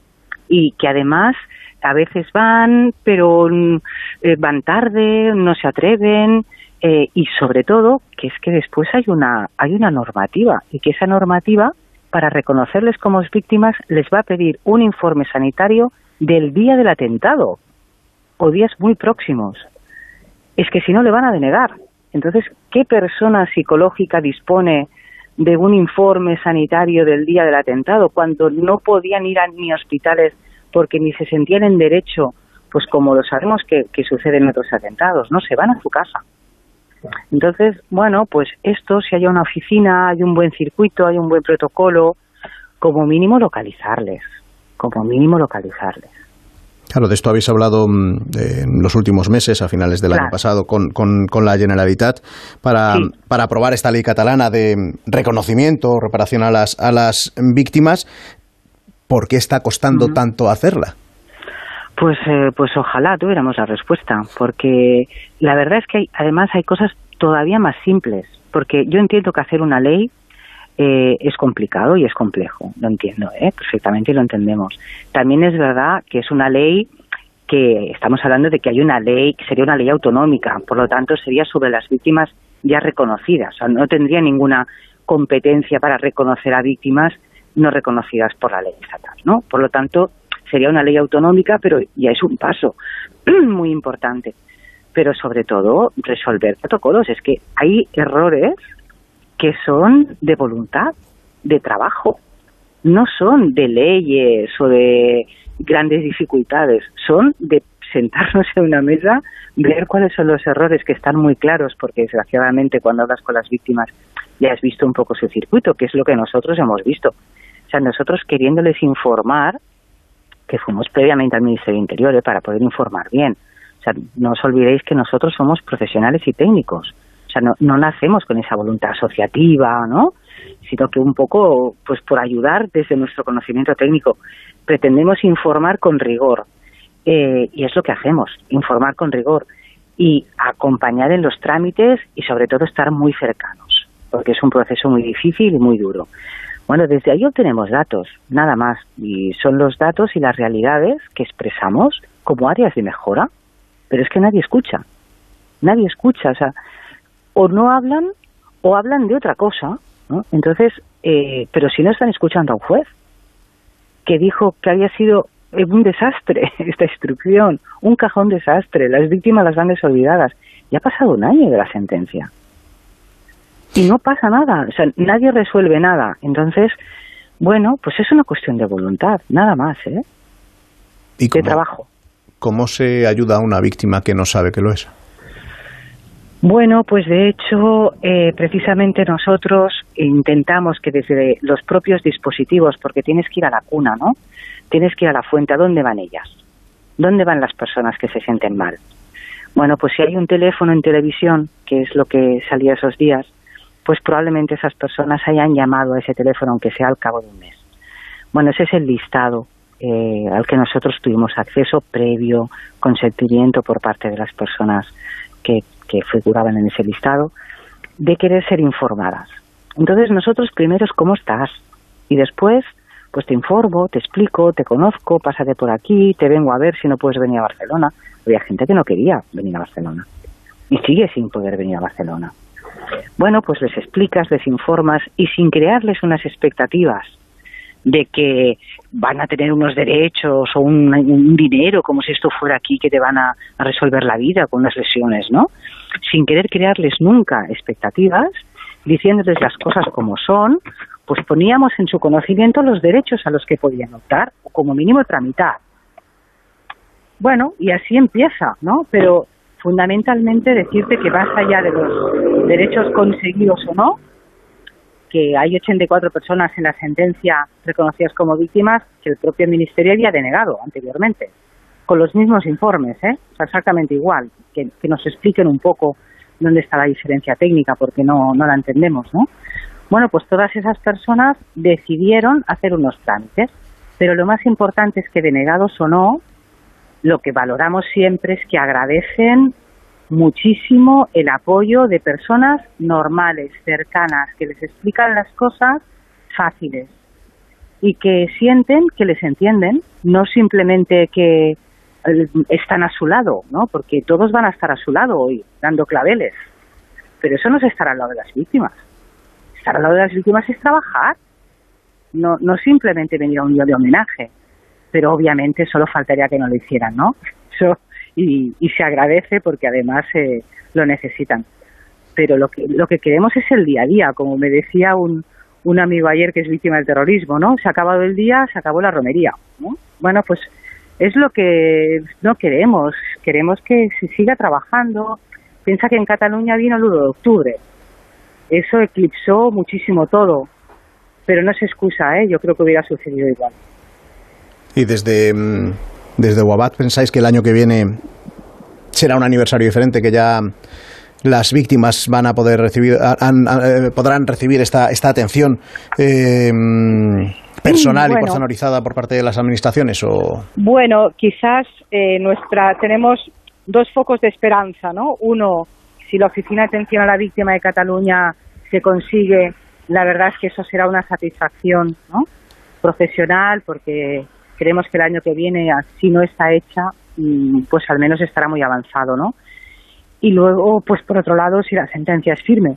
y que además a veces van, pero eh, van tarde, no se atreven eh, y sobre todo que es que después hay una hay una normativa y que esa normativa para reconocerles como víctimas les va a pedir un informe sanitario del día del atentado o días muy próximos. Es que si no le van a denegar. Entonces, ¿qué persona psicológica dispone de un informe sanitario del día del atentado cuando no podían ir a ni hospitales porque ni se sentían en derecho, pues como lo sabemos que, que sucede en otros atentados, no se van a su casa? Entonces, bueno, pues esto, si hay una oficina, hay un buen circuito, hay un buen protocolo, como mínimo localizarles, como mínimo localizarles. Claro, de esto habéis hablado eh, en los últimos meses, a finales del claro. año pasado, con, con, con la Generalitat, para, sí. para aprobar esta ley catalana de reconocimiento o reparación a las, a las víctimas. ¿Por qué está costando uh-huh. tanto hacerla? Pues, eh, pues ojalá tuviéramos la respuesta, porque la verdad es que hay, además hay cosas todavía más simples, porque yo entiendo que hacer una ley eh, es complicado y es complejo, lo entiendo, ¿eh? perfectamente y lo entendemos. También es verdad que es una ley que estamos hablando de que hay una ley que sería una ley autonómica, por lo tanto sería sobre las víctimas ya reconocidas, o sea, no tendría ninguna competencia para reconocer a víctimas no reconocidas por la ley estatal, ¿no? Por lo tanto, sería una ley autonómica, pero ya es un paso muy importante. Pero sobre todo, resolver protocolos. Es que hay errores que son de voluntad, de trabajo. no son de leyes o de grandes dificultades, son de sentarnos en una mesa, ver cuáles son los errores que están muy claros, porque desgraciadamente cuando hablas con las víctimas ya has visto un poco su circuito, que es lo que nosotros hemos visto. O sea, nosotros queriéndoles informar, que fuimos previamente al Ministerio del Interior, ¿eh? para poder informar bien. O sea, no os olvidéis que nosotros somos profesionales y técnicos. O sea, no, no nacemos con esa voluntad asociativa, ¿no? Sino que un poco, pues por ayudar desde nuestro conocimiento técnico, pretendemos informar con rigor. Eh, y es lo que hacemos, informar con rigor y acompañar en los trámites y sobre todo estar muy cercanos, porque es un proceso muy difícil y muy duro. Bueno, desde ahí obtenemos datos, nada más, y son los datos y las realidades que expresamos como áreas de mejora, pero es que nadie escucha, nadie escucha, o sea, o no hablan o hablan de otra cosa, ¿no? Entonces, eh, pero si no están escuchando a un juez que dijo que había sido un desastre esta instrucción, un cajón desastre, las víctimas las grandes olvidadas, ya ha pasado un año de la sentencia y no pasa nada, o sea, nadie resuelve nada. Entonces, bueno, pues es una cuestión de voluntad, nada más, ¿eh? ¿Y cómo, de trabajo. ¿Cómo se ayuda a una víctima que no sabe que lo es? Bueno, pues de hecho, eh, precisamente nosotros intentamos que desde los propios dispositivos, porque tienes que ir a la cuna, ¿no? Tienes que ir a la fuente. ¿A dónde van ellas? ¿Dónde van las personas que se sienten mal? Bueno, pues si hay un teléfono en televisión, que es lo que salía esos días, pues probablemente esas personas hayan llamado a ese teléfono, aunque sea al cabo de un mes. Bueno, ese es el listado eh, al que nosotros tuvimos acceso previo consentimiento por parte de las personas que, que figuraban en ese listado, de querer ser informadas. Entonces nosotros primero es ¿cómo estás? Y después pues te informo, te explico, te conozco, pásate por aquí, te vengo a ver si no puedes venir a Barcelona. Había gente que no quería venir a Barcelona y sigue sin poder venir a Barcelona. Bueno, pues les explicas, les informas y sin crearles unas expectativas de que van a tener unos derechos o un, un dinero, como si esto fuera aquí que te van a, a resolver la vida con unas lesiones, ¿no? Sin querer crearles nunca expectativas, diciéndoles las cosas como son, pues poníamos en su conocimiento los derechos a los que podían optar, o como mínimo tramitar. Bueno, y así empieza, ¿no? Pero fundamentalmente decirte que más allá de los derechos conseguidos o no, que hay ochenta y cuatro personas en la sentencia reconocidas como víctimas que el propio Ministerio había denegado anteriormente, con los mismos informes, ¿eh? O sea, exactamente igual, que, que nos expliquen un poco dónde está la diferencia técnica, porque no, no la entendemos, ¿no? Bueno, pues todas esas personas decidieron hacer unos trámites, pero lo más importante es que denegados o no, lo que valoramos siempre es que agradecen muchísimo el apoyo de personas normales, cercanas, que les explican las cosas fáciles y que sienten que les entienden, no simplemente que están a su lado, ¿no? Porque todos van a estar a su lado hoy, dando claveles, pero eso no es estar al lado de las víctimas. Estar al lado de las víctimas es trabajar, no, no simplemente venir a un día de homenaje, pero obviamente solo faltaría que no lo hicieran, ¿no? Eso, y, y se agradece porque además eh, lo necesitan. Pero lo que, lo que queremos es el día a día, como me decía un, un amigo ayer que es víctima del terrorismo, ¿no? Se ha acabado el día, se acabó la romería, ¿no? Bueno, pues es lo que no queremos, queremos que se siga trabajando. Piensa que en Cataluña vino el uno de octubre, eso eclipsó muchísimo todo, pero no es excusa, ¿eh? Yo creo que hubiera sucedido igual. Y desde, desde UABAT, ¿pensáis que el año que viene será un aniversario diferente, que ya las víctimas van a poder recibir, a, a, a, podrán recibir esta, esta atención eh, personal bueno, y personalizada por parte de las administraciones? O... Bueno, quizás eh, nuestra tenemos dos focos de esperanza, ¿no? Uno, si la Oficina de Atención a la Víctima de Cataluña se consigue, la verdad es que eso será una satisfacción, ¿no? Profesional, porque creemos que el año que viene, si no está hecha, pues al menos estará muy avanzado, ¿no? Y luego, pues por otro lado, si la sentencia es firme,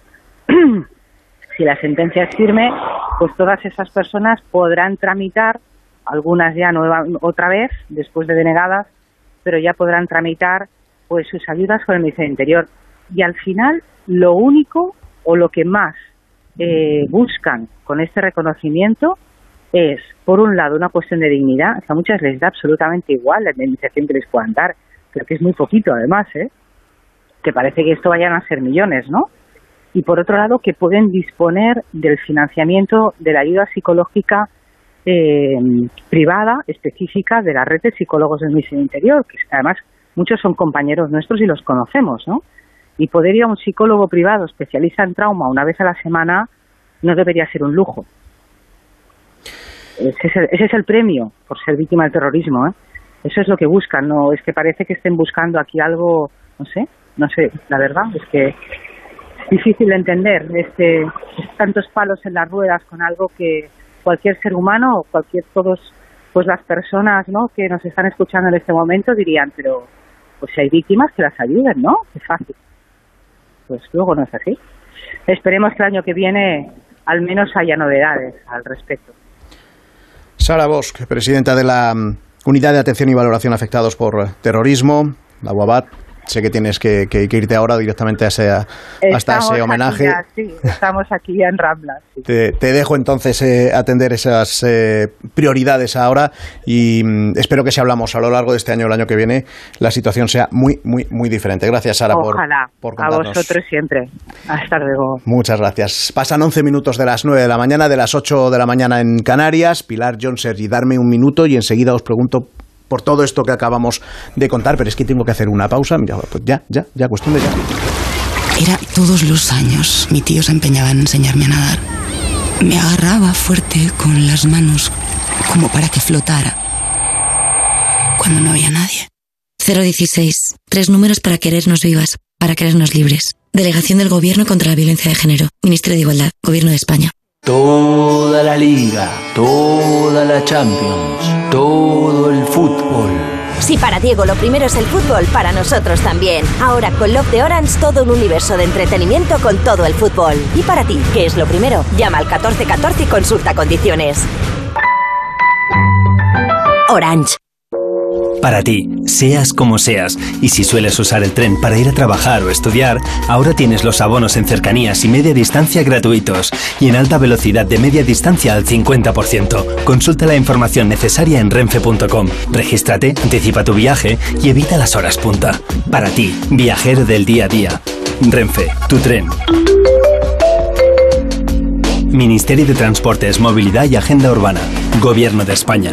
si la sentencia es firme, pues todas esas personas podrán tramitar, algunas ya nueva, otra vez, después de denegadas, pero ya podrán tramitar pues sus ayudas con el Ministerio del Interior. Y al final, lo único o lo que más eh, buscan con este reconocimiento es, por un lado, una cuestión de dignidad, o sea, a muchas les da absolutamente igual la indemnización que les puedan dar, pero que es muy poquito además, ¿eh? Que parece que esto vayan a ser millones, ¿no? Y por otro lado, que pueden disponer del financiamiento de la ayuda psicológica eh, privada, específica, de la red de psicólogos del Ministerio del Interior, que además muchos son compañeros nuestros y los conocemos, ¿no? Y poder ir a un psicólogo privado especialista en trauma una vez a la semana no debería ser un lujo. Ese es el, ese es el premio por ser víctima del terrorismo, ¿eh? Eso es lo que buscan, no es que parece que estén buscando aquí algo, no sé, no sé, la verdad es que es difícil de entender este tantos palos en las ruedas con algo que cualquier ser humano o cualquier todos pues las personas, ¿no?, que nos están escuchando en este momento dirían, pero pues si hay víctimas que las ayuden, ¿no? Es fácil. Pues luego no es así. Esperemos que el año que viene al menos haya novedades al respecto. Sara Bosch, presidenta de la Unidad de Atención y Valoración Afectados por Terrorismo, la U A B A T. Sé que tienes que, que, que irte ahora directamente a ese, hasta ese homenaje. Ya, sí, estamos aquí ya en Rambla. Sí. Te, te dejo entonces eh, atender esas eh, prioridades ahora y mm, espero que si hablamos a lo largo de este año o el año que viene, la situación sea muy, muy, muy diferente. Gracias, Sara, Ojalá, por, por contarnos. A vosotros siempre. Hasta luego. Muchas gracias. Pasan once minutos de las nueve de la mañana, de las ocho de la mañana en Canarias. Pilar, John, Sergi, darme un minuto y enseguida os pregunto por todo esto que acabamos de contar, pero es que tengo que hacer una pausa. Mira, pues ya, ya, ya, cuestión de ya. Era todos los años. Mi tío se empeñaba en enseñarme a nadar. Me agarraba fuerte con las manos, como para que flotara, cuando no había nadie. cero dieciséis. Tres números para querernos vivas, para querernos libres. Delegación del Gobierno contra la Violencia de Género. Ministerio de Igualdad. Gobierno de España. Toda la Liga, toda la Champions, todo el fútbol. Si para Diego lo primero es el fútbol, para nosotros también. Ahora con Love de Orange todo un universo de entretenimiento con todo el fútbol. Y para ti, ¿qué es lo primero? Llama al catorce catorce y consulta condiciones. Orange. Para ti, seas como seas, y si sueles usar el tren para ir a trabajar o estudiar, ahora tienes los abonos en cercanías y media distancia gratuitos, y en alta velocidad de media distancia al cincuenta por ciento. Consulta la información necesaria en renfe punto com. Regístrate, anticipa tu viaje y evita las horas punta. Para ti, viajero del día a día. Renfe, tu tren. Ministerio de Transportes, Movilidad y Agenda Urbana. Gobierno de España.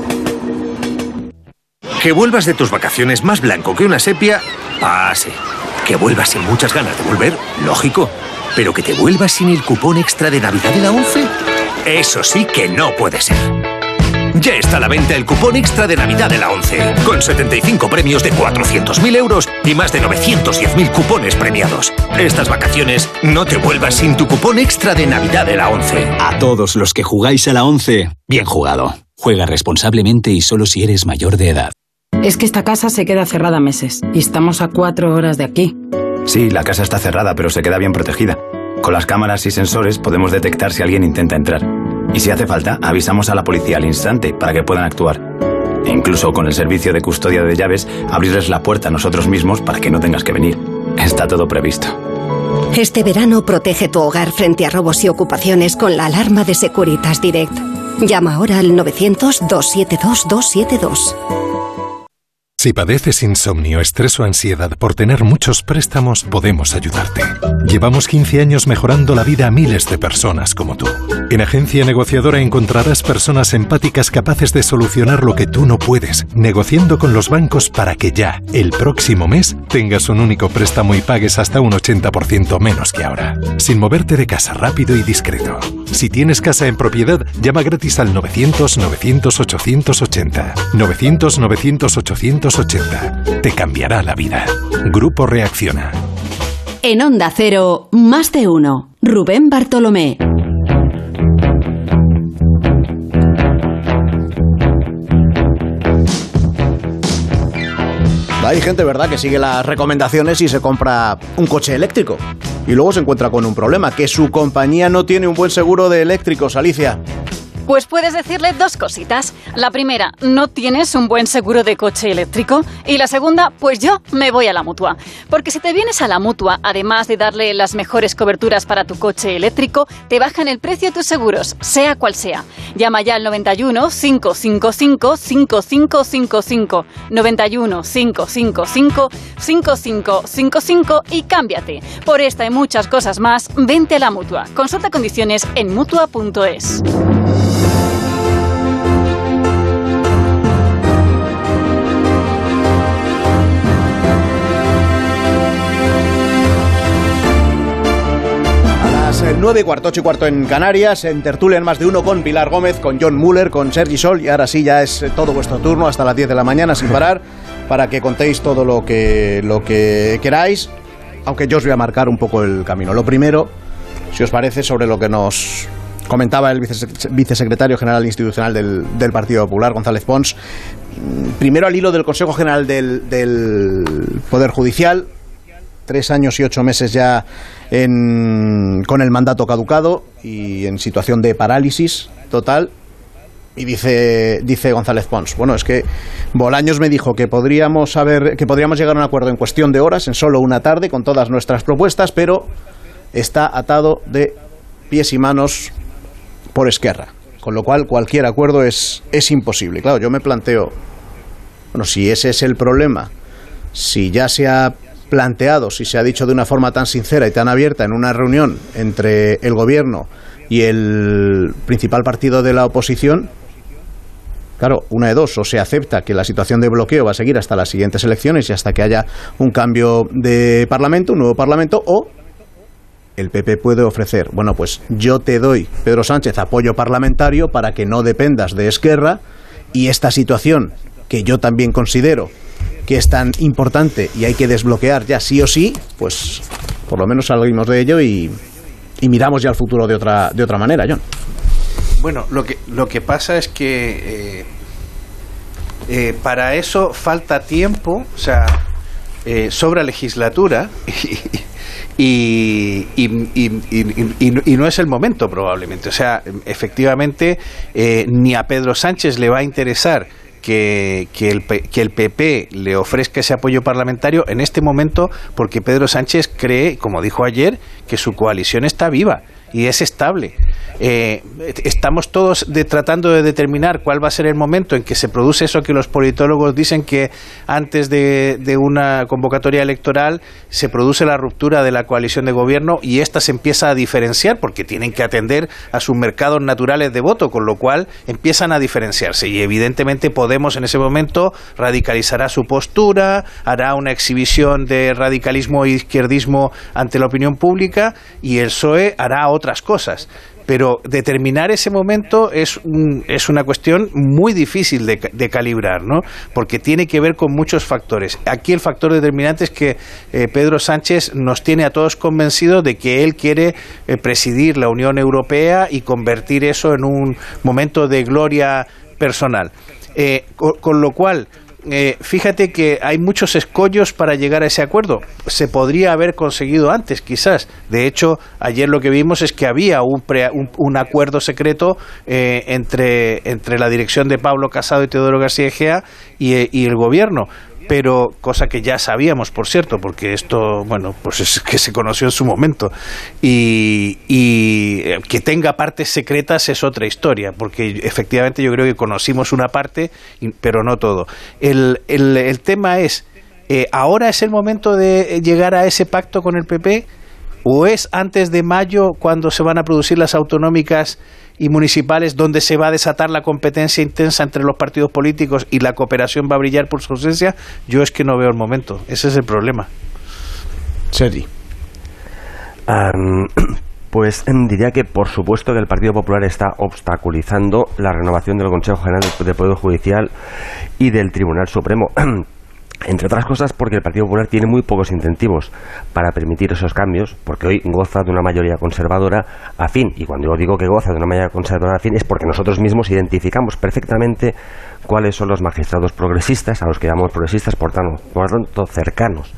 Que vuelvas de tus vacaciones más blanco que una sepia, ah, sí. Que vuelvas sin muchas ganas de volver, lógico. Pero que te vuelvas sin el cupón extra de Navidad de la ONCE, eso sí que no puede ser. Ya está a la venta el cupón extra de Navidad de la ONCE, con setenta y cinco premios de cuatrocientos mil euros y más de novecientos diez mil cupones premiados. Estas vacaciones no te vuelvas sin tu cupón extra de Navidad de la ONCE. A todos los que jugáis a la ONCE, bien jugado. Juega responsablemente y solo si eres mayor de edad. Es que esta casa se queda cerrada meses y estamos a cuatro horas de aquí. Sí, la casa está cerrada, pero se queda bien protegida. Con las cámaras y sensores podemos detectar si alguien intenta entrar. Y si hace falta, avisamos a la policía al instante para que puedan actuar. E incluso con el servicio de custodia de llaves, abrirles la puerta a nosotros mismos para que no tengas que venir. Está todo previsto. Este verano protege tu hogar frente a robos y ocupaciones con la alarma de Securitas Direct. Llama ahora al novecientos, dos siete dos, dos siete dos. Si padeces insomnio, estrés o ansiedad por tener muchos préstamos, podemos ayudarte. Llevamos quince años mejorando la vida a miles de personas como tú. En Agencia Negociadora encontrarás personas empáticas capaces de solucionar lo que tú no puedes, negociando con los bancos para que ya, el próximo mes, tengas un único préstamo y pagues hasta un ochenta por ciento menos que ahora. Sin moverte de casa, rápido y discreto. Si tienes casa en propiedad, llama gratis al novecientos, novecientos, ochocientos ochenta. novecientos, novecientos, ochocientos ochenta. Te cambiará la vida. Grupo Reacciona. En Onda Cero, más de uno. Rubén Bartolomé. Hay gente, ¿verdad?, que sigue las recomendaciones y se compra un coche eléctrico. Y luego se encuentra con un problema, que su compañía no tiene un buen seguro de eléctricos, Alicia. Pues puedes decirle dos cositas. La primera, no tienes un buen seguro de coche eléctrico. Y la segunda, pues yo me voy a la Mutua. Porque si te vienes a la Mutua, además de darle las mejores coberturas para tu coche eléctrico, te bajan el precio de tus seguros, sea cual sea. Llama ya al noventa y uno, cinco cinco cinco, cinco cinco cinco cinco, noventa y uno, cinco cinco cinco, cinco cinco cinco cinco y cámbiate. Por esta y muchas cosas más, vente a la Mutua. Consulta condiciones en mutua punto es. nueve y cuarto, ocho y cuarto en Canarias, en tertulia en Más de Uno con Pilar Gómez, con John Muller, con Sergi Sol, y ahora sí ya es todo vuestro turno hasta las diez de la mañana sin parar para que contéis todo lo que, lo que queráis, aunque yo os voy a marcar un poco el camino. Lo primero, si os parece, sobre lo que nos comentaba el vicesecretario general institucional del, del Partido Popular, González Pons, primero al hilo del Consejo General del, del Poder Judicial. Tres años y ocho meses ya en, con el mandato caducado y en situación de parálisis total. Y dice, dice González Pons, bueno, es que Bolaños me dijo que podríamos haber, que podríamos llegar a un acuerdo en cuestión de horas, en solo una tarde, con todas nuestras propuestas, pero está atado de pies y manos por Esquerra. Con lo cual, cualquier acuerdo es, es imposible. Claro, yo me planteo, bueno, si ese es el problema, si ya se ha planteado, si se ha dicho de una forma tan sincera y tan abierta en una reunión entre el gobierno y el principal partido de la oposición, claro, una de dos, o se acepta que la situación de bloqueo va a seguir hasta las siguientes elecciones y hasta que haya un cambio de parlamento, un nuevo parlamento, o el P P puede ofrecer, bueno, pues yo te doy, Pedro Sánchez, apoyo parlamentario para que no dependas de Esquerra, y esta situación que yo también considero que es tan importante y hay que desbloquear ya sí o sí, pues por lo menos salimos de ello y, y miramos ya al futuro de otra de otra manera, John. Bueno, lo que lo que pasa es que eh, eh, para eso falta tiempo, o sea, eh, sobra legislatura y, y, y, y, y, y, y no es el momento probablemente. O sea, efectivamente eh, ni a Pedro Sánchez le va a interesar Que, que, el, que el P P le ofrezca ese apoyo parlamentario en este momento, porque Pedro Sánchez cree, como dijo ayer, que su coalición está viva y es estable. Eh, estamos todos de, tratando de determinar cuál va a ser el momento en que se produce eso que los politólogos dicen que antes de, de una convocatoria electoral se produce la ruptura de la coalición de gobierno y ésta se empieza a diferenciar porque tienen que atender a sus mercados naturales de voto, con lo cual empiezan a diferenciarse y evidentemente Podemos en ese momento radicalizará su postura, hará una exhibición de radicalismo e izquierdismo ante la opinión pública y el P S O E hará otras cosas. Pero determinar ese momento es, un, es una cuestión muy difícil de, de calibrar, ¿no? Porque tiene que ver con muchos factores. Aquí el factor determinante es que eh, Pedro Sánchez nos tiene a todos convencidos de que él quiere eh, presidir la Unión Europea y convertir eso en un momento de gloria personal. Eh, con, con lo cual, Eh, fíjate que hay muchos escollos para llegar a ese acuerdo. Se podría haber conseguido antes, quizás. De hecho, ayer lo que vimos es que había un, pre, un, un acuerdo secreto eh, entre, entre la dirección de Pablo Casado y Teodoro García Egea y, y el gobierno. Pero, cosa que ya sabíamos, por cierto, porque esto, bueno, pues es que se conoció en su momento. Y, y que tenga partes secretas es otra historia, porque efectivamente yo creo que conocimos una parte, pero no todo. El, el, el tema es, eh, ¿ahora es el momento de llegar a ese pacto con el P P? ¿O es antes de mayo cuando se van a producir las autonómicas y municipales, donde se va a desatar la competencia intensa entre los partidos políticos y la cooperación va a brillar por su ausencia? Yo es que no veo el momento. Ese es el problema. Sergi. Um, pues diría que por supuesto que el Partido Popular está obstaculizando la renovación del Consejo General del Poder Judicial y del Tribunal Supremo. Entre otras cosas porque el Partido Popular tiene muy pocos incentivos para permitir esos cambios, porque hoy goza de una mayoría conservadora afín, y cuando yo digo que goza de una mayoría conservadora afín es porque nosotros mismos identificamos perfectamente cuáles son los magistrados progresistas, a los que llamamos progresistas, por tanto, por tanto cercanos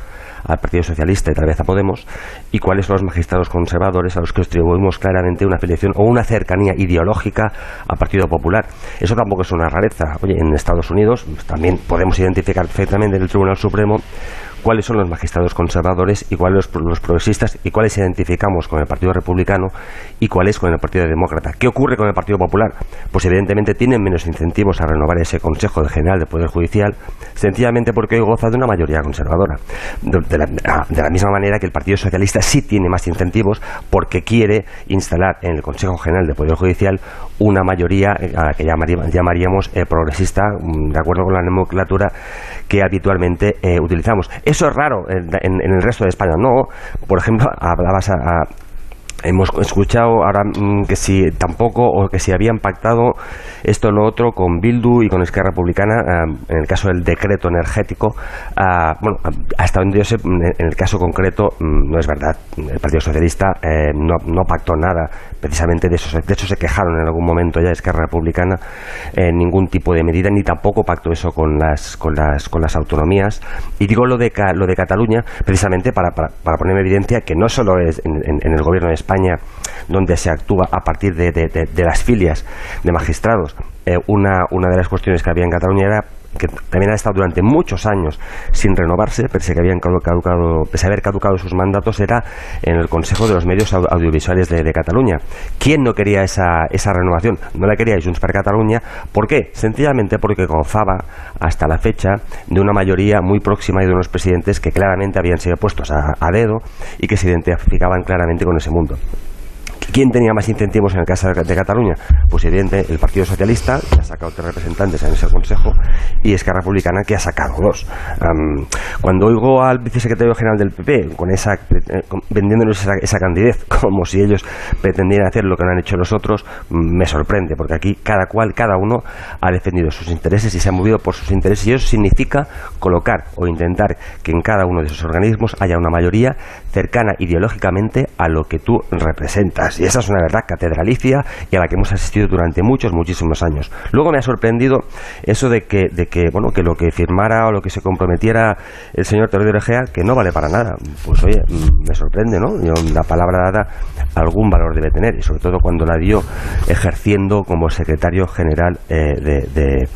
al Partido Socialista y tal vez a Podemos, y cuáles son los magistrados conservadores a los que atribuimos claramente una afiliación o una cercanía ideológica al Partido Popular. Eso tampoco es una rareza. Oye, en Estados Unidos también podemos identificar perfectamente en el Tribunal Supremo cuáles son los magistrados conservadores y cuáles los, los progresistas y cuáles identificamos con el Partido Republicano y cuáles con el Partido Demócrata. ¿Qué ocurre con el Partido Popular? Pues evidentemente tienen menos incentivos a renovar ese Consejo General del Poder Judicial, sencillamente porque hoy goza de una mayoría conservadora. De, de, la, de la misma manera que el Partido Socialista sí tiene más incentivos porque quiere instalar en el Consejo General del Poder Judicial una mayoría a la que llamaríamos, llamaríamos eh, progresista, de acuerdo con la nomenclatura que habitualmente eh, utilizamos. Eso es raro en, en, en el resto de España. No, por ejemplo, hablabas a, a hemos escuchado ahora mmm, que si tampoco o que si habían pactado esto o lo otro con Bildu y con Esquerra Republicana uh, en el caso del decreto energético. Uh, bueno, hasta donde yo sé, en el caso concreto um, no es verdad. El Partido Socialista eh, no, no pactó nada precisamente de eso. De hecho, se quejaron en algún momento ya Esquerra Republicana en eh, ningún tipo de medida, ni tampoco pactó eso con las con las con las autonomías. Y digo lo de lo de Cataluña precisamente para, para, para poner en evidencia que no solo es en, en, en el gobierno de España donde se actúa a partir de, de, de, de las filias de magistrados. Eh, una, una de las cuestiones que había en Cataluña era que también ha estado durante muchos años sin renovarse, pese a que habían caducado, pese a haber caducado sus mandatos, era en el Consejo de los Medios Audiovisuales de, de Cataluña. ¿Quién no quería esa, esa renovación? No la quería Junts per Catalunya. ¿Por qué? Sencillamente porque gozaba hasta la fecha de una mayoría muy próxima y de unos presidentes que claramente habían sido puestos a, a dedo y que se identificaban claramente con ese mundo. ¿Quién tenía más incentivos en el caso de Cataluña? Pues evidentemente el Partido Socialista, que ha sacado tres representantes en ese consejo, y Esquerra Republicana, que ha sacado dos. Um, cuando oigo al vicesecretario general del P P con esa, eh, con, vendiéndonos esa, esa candidez, como si ellos pretendieran hacer lo que no han hecho los otros, me sorprende, porque aquí cada cual, cada uno ha defendido sus intereses y se ha movido por sus intereses, y eso significa colocar o intentar que en cada uno de esos organismos haya una mayoría cercana ideológicamente a lo que tú representas. Y esa es una verdad catedralicia y a la que hemos asistido durante muchos, muchísimos años. Luego me ha sorprendido eso de que, de que, bueno, que lo que firmara o lo que se comprometiera el señor Teodoro Egea, que no vale para nada. Pues oye, me sorprende, ¿no? Yo, la palabra dada algún valor debe tener, y sobre todo cuando la dio ejerciendo como secretario general eh, de, de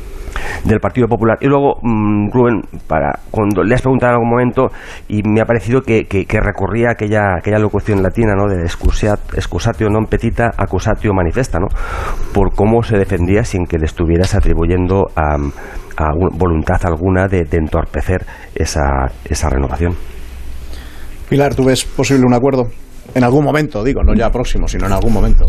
del Partido Popular. Y luego, mmm, Rubén, para cuando le has preguntado en algún momento, y me ha parecido que, que, que recurría a aquella, aquella locución latina, ¿no?, de excusatio non petita, accusatio manifesta, ¿no?, por cómo se defendía sin que le estuvieras atribuyendo a, a voluntad alguna de, de entorpecer esa, esa renovación. Pilar, ¿tú ves posible un acuerdo? En algún momento, digo, no ya próximo, sino en algún momento.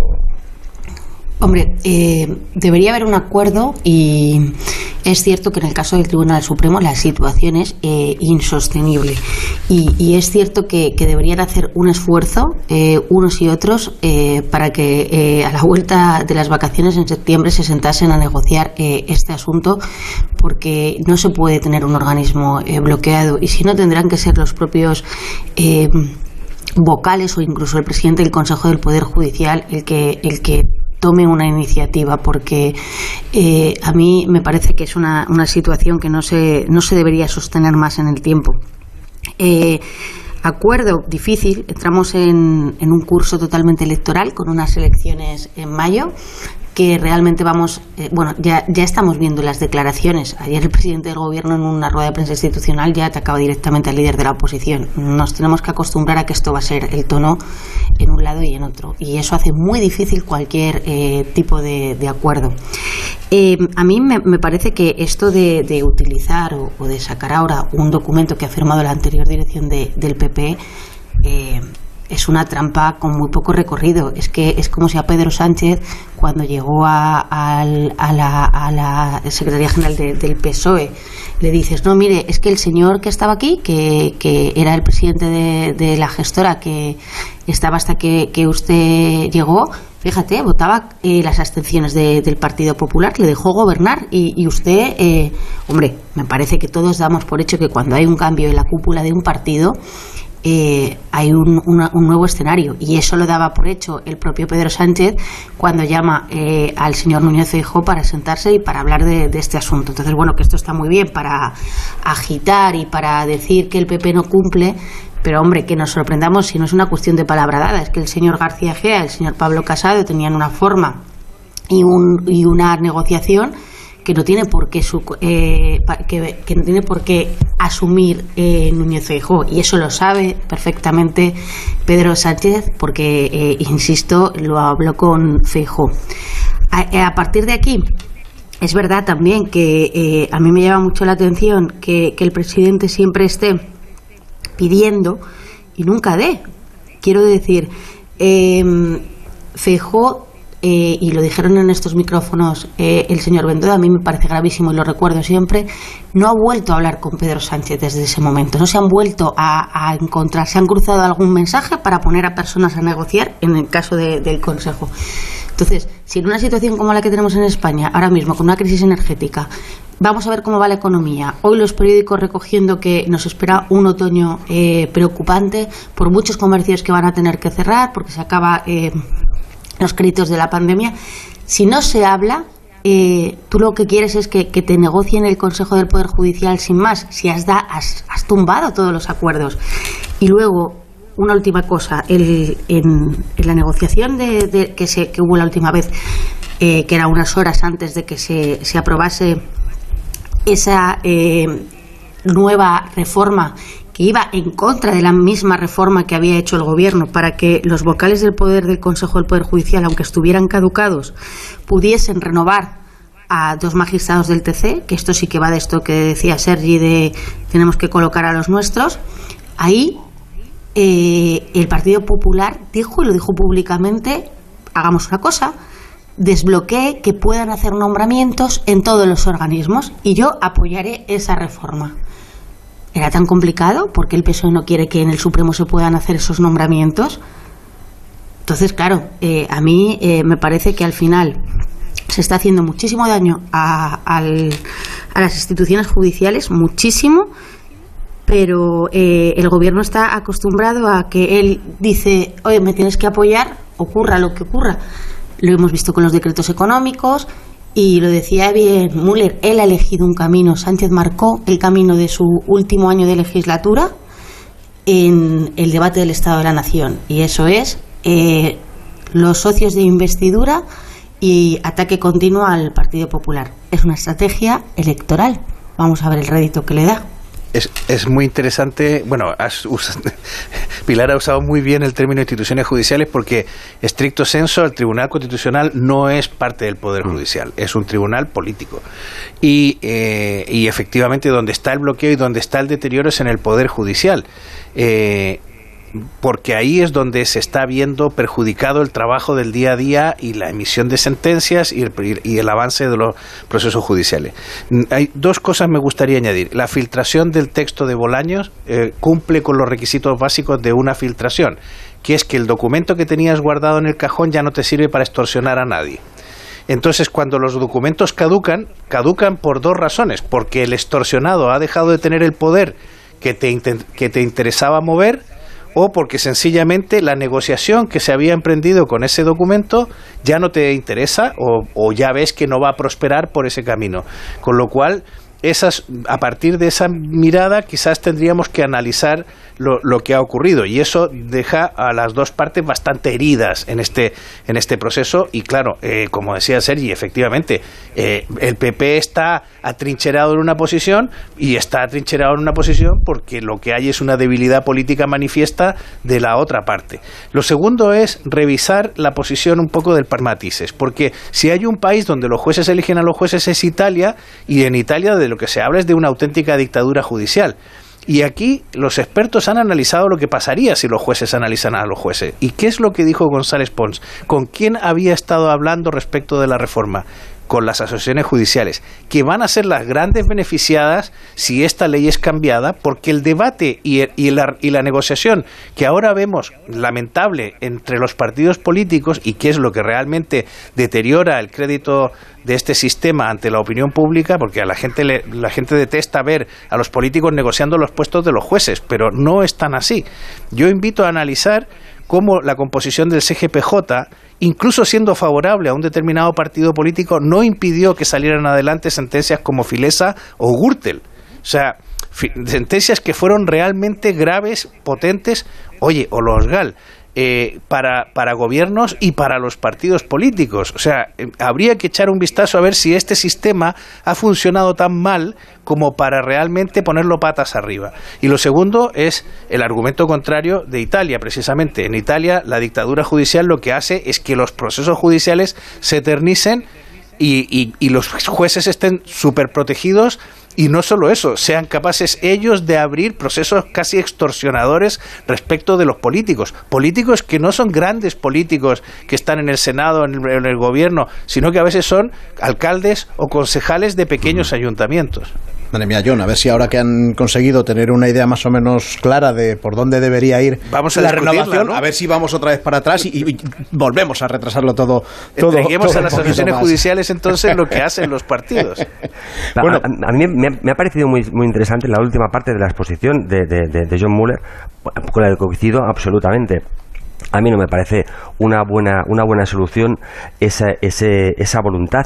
Hombre, eh, debería haber un acuerdo, y es cierto que en el caso del Tribunal Supremo la situación es eh, insostenible, y, y es cierto que, que deberían hacer un esfuerzo eh, unos y otros eh, para que eh, a la vuelta de las vacaciones en septiembre se sentasen a negociar eh, este asunto, porque no se puede tener un organismo eh, bloqueado, y si no tendrán que ser los propios eh, vocales o incluso el presidente del Consejo del Poder Judicial el que el que tome una iniciativa, porque eh, a mí me parece que es una, una situación que no se, no se debería sostener más en el tiempo. Eh, acuerdo difícil, entramos en, en un curso totalmente electoral con unas elecciones en mayo que realmente vamos, eh, bueno, ya, ya estamos viendo las declaraciones. Ayer el presidente del gobierno en una rueda de prensa institucional ya atacaba directamente al líder de la oposición. Nos tenemos que acostumbrar a que esto va a ser el tono en un lado y en otro, y eso hace muy difícil cualquier eh, tipo de, de acuerdo. Eh, a mí me, me parece que esto de, de utilizar o, o de sacar ahora un documento que ha firmado la anterior dirección de, del P P eh, es una trampa con muy poco recorrido. Es que es como si a Pedro Sánchez, cuando llegó a, a, a, la, a la Secretaría General de, del P S O E, le dices, no, mire, es que el señor que estaba aquí, que, que era el presidente de, de la gestora que estaba hasta que, que usted llegó, fíjate, votaba eh, las abstenciones de, del Partido Popular, le dejó gobernar, y, y usted, eh, hombre, me parece que todos damos por hecho que cuando hay un cambio en la cúpula de un partido, eh, hay un, una, un nuevo escenario, y eso lo daba por hecho el propio Pedro Sánchez cuando llama eh, al señor Núñez Feijóo para sentarse y para hablar de, de este asunto. Entonces, bueno, que esto está muy bien para agitar y para decir que el P P no cumple, pero hombre, que nos sorprendamos si no es una cuestión de palabra dada. Es que el señor García Egea, el señor Pablo Casado tenían una forma y, un, y una negociación que no tiene por qué su, eh, que, que no tiene por qué asumir eh, Núñez Feijóo, y eso lo sabe perfectamente Pedro Sánchez, porque eh, insisto, lo habló con Feijóo. A, a partir de aquí, es verdad también que eh, a mí me llama mucho la atención que, que el presidente siempre esté pidiendo y nunca dé. Quiero decir, eh, Feijóo, eh, y lo dijeron en estos micrófonos eh, el señor Bendodo, a mí me parece gravísimo y lo recuerdo siempre, no ha vuelto a hablar con Pedro Sánchez desde ese momento, no se han vuelto a, a encontrar, se han cruzado algún mensaje para poner a personas a negociar en el caso de, del Consejo. Entonces, si en una situación como la que tenemos en España, ahora mismo, con una crisis energética, vamos a ver cómo va la economía, hoy los periódicos recogiendo que nos espera un otoño eh, preocupante por muchos comercios que van a tener que cerrar, porque se acaba eh, los créditos de la pandemia, si no se habla, eh, tú lo que quieres es que, que te negocien el Consejo del Poder Judicial sin más, si has, da, has, has tumbado todos los acuerdos. Y luego, una última cosa, el, en, en la negociación de, de, que, se, que hubo la última vez, eh, que era unas horas antes de que se, se aprobase esa eh, nueva reforma que iba en contra de la misma reforma que había hecho el Gobierno para que los vocales del poder del Consejo del Poder Judicial, aunque estuvieran caducados, pudiesen renovar a dos magistrados del T C, que esto sí que va de esto que decía Sergi de tenemos que colocar a los nuestros. Ahí eh, el Partido Popular dijo, y lo dijo públicamente, hagamos una cosa, desbloquee que puedan hacer nombramientos en todos los organismos y yo apoyaré esa reforma. ¿Era tan complicado? ¿Por qué el P S O E no quiere que en el Supremo se puedan hacer esos nombramientos? Entonces, claro, eh, a mí eh, me parece que al final se está haciendo muchísimo daño a, al, a las instituciones judiciales, muchísimo, pero eh, el Gobierno está acostumbrado a que él dice, oye, me tienes que apoyar, ocurra lo que ocurra. Lo hemos visto con los decretos económicos. Y lo decía bien Müller, él ha elegido un camino, Sánchez marcó el camino de su último año de legislatura en el debate del Estado de la Nación, y eso es eh, los socios de investidura y ataque continuo al Partido Popular. Es una estrategia electoral, vamos a ver el rédito que le da. Es, es muy interesante, bueno, has usado, Pilar ha usado muy bien el término instituciones judiciales porque, estricto sensu, el Tribunal Constitucional no es parte del Poder Judicial, es un tribunal político. Y, eh, y efectivamente donde está el bloqueo y donde está el deterioro es en el Poder Judicial. Eh, porque ahí es donde se está viendo perjudicado el trabajo del día a día y la emisión de sentencias y el, y el avance de los procesos judiciales. Hay dos cosas me gustaría añadir. La filtración del texto de Bolaños eh, cumple con los requisitos básicos de una filtración, que es que el documento que tenías guardado en el cajón ya no te sirve para extorsionar a nadie. Entonces, cuando los documentos caducan, caducan por dos razones, porque el extorsionado ha dejado de tener el poder que te, que te interesaba mover, o porque sencillamente la negociación que se había emprendido con ese documento ya no te interesa o, o ya ves que no va a prosperar por ese camino. Con lo cual, esas, a partir de esa mirada quizás tendríamos que analizar lo, lo que ha ocurrido, y eso deja a las dos partes bastante heridas en este, en este proceso. Y claro, eh, como decía Sergi, efectivamente eh, el P P está atrincherado en una posición y está atrincherado en una posición porque lo que hay es una debilidad política manifiesta de la otra parte. Lo segundo es revisar la posición un poco del par matices, porque si hay un país donde los jueces eligen a los jueces es Italia, y en Italia de lo que se habla es de una auténtica dictadura judicial. Y aquí los expertos han analizado lo que pasaría si los jueces analizan a los jueces. ¿Y qué es lo que dijo González Pons? ¿Con quién había estado hablando respecto de la reforma? con las asociaciones judiciales, que van a ser las grandes beneficiadas si esta ley es cambiada, porque el debate y, el, y, la, y la negociación que ahora vemos lamentable entre los partidos políticos, y que es lo que realmente deteriora el crédito de este sistema ante la opinión pública, porque a la gente le, la gente detesta ver a los políticos negociando los puestos de los jueces, pero no es tan así. Yo invito a analizar cómo la composición del C G P J, incluso siendo favorable a un determinado partido político, no impidió que salieran adelante sentencias como Filesa o Gürtel. O sea, sentencias que fueron realmente graves, potentes, oye, o los Gal, eh, para, para gobiernos y para los partidos políticos. O sea, eh, habría que echar un vistazo a ver si este sistema ha funcionado tan mal como para realmente ponerlo patas arriba. Y lo segundo es el argumento contrario de Italia, precisamente. En Italia la dictadura judicial lo que hace es que los procesos judiciales se eternicen y, y, y los jueces estén súper protegidos. Y no solo eso, sean capaces ellos de abrir procesos casi extorsionadores respecto de los políticos. Políticos que no son grandes políticos que están en el Senado, en el, en el gobierno, sino que a veces son alcaldes o concejales de pequeños ayuntamientos. Madre mía, John, a ver si ahora que han conseguido tener una idea más o menos clara de por dónde debería ir vamos a la renovación, ¿no? A ver si vamos otra vez para atrás y, y volvemos a retrasarlo todo. todo Entreguemos todo a las asociaciones judiciales entonces lo que hacen los partidos. Bueno, a, a mí me ha, me ha parecido muy, muy interesante la última parte de la exposición de, de, de, de John Muller, con la que coincido absolutamente. A mí no me parece una buena una buena solución esa ese, esa voluntad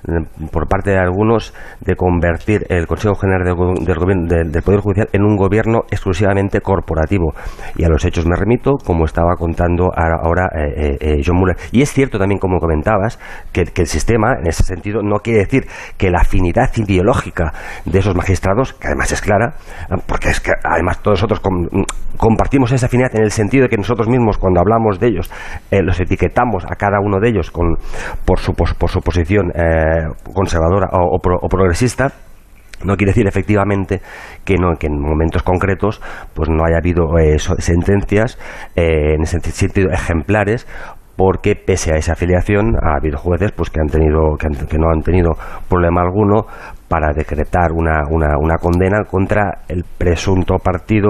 por parte de algunos de convertir el Consejo General del, del, gobierno, del, del Poder Judicial en un gobierno exclusivamente corporativo. Y a los hechos me remito, como estaba contando ahora eh, eh, John Muller. Y es cierto también, como comentabas, que, que el sistema, en ese sentido, no quiere decir que la afinidad ideológica de esos magistrados, que además es clara, porque es que además todos nosotros com, compartimos esa afinidad en el sentido de que nosotros mismos, cuando hablamos de ellos, eh, los etiquetamos a cada uno de ellos con, por, su, por, por su posición eh, conservadora o, o, pro, o progresista. No quiere decir efectivamente que no que en momentos concretos pues no haya habido eh, sentencias eh, en ese sentido ejemplares, porque pese a esa afiliación ha habido jueces pues que han tenido que, han, que no han tenido problema alguno para decretar una, una, una condena contra el presunto partido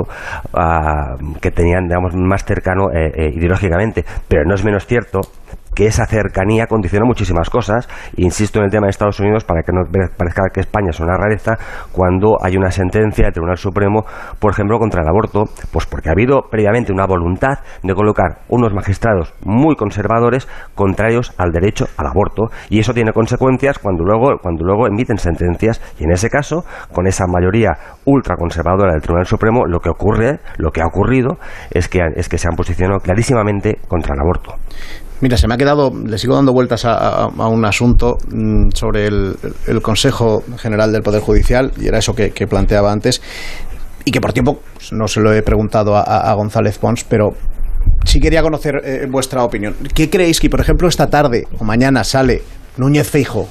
uh, que tenían, digamos, más cercano eh, eh, ideológicamente. Pero no es menos cierto que esa cercanía condiciona muchísimas cosas. Insisto en el tema de Estados Unidos para que no parezca que España es una rareza cuando hay una sentencia del Tribunal Supremo, por ejemplo, contra el aborto, pues porque ha habido previamente una voluntad de colocar unos magistrados muy conservadores contrarios al derecho al aborto, y eso tiene consecuencias cuando luego, cuando luego emiten sentencias, y en ese caso, con esa mayoría ultraconservadora del Tribunal Supremo, lo que ocurre, lo que ha ocurrido es que, es que se han posicionado clarísimamente contra el aborto. Mira, se me ha quedado, le sigo dando vueltas a, a, a un asunto mmm, sobre el, el Consejo General del Poder Judicial, y era eso que, que planteaba antes, y que por tiempo pues, no se lo he preguntado a, a González Pons, pero sí quería conocer eh, vuestra opinión. ¿Qué creéis que, por ejemplo, esta tarde o mañana sale Núñez Feijóo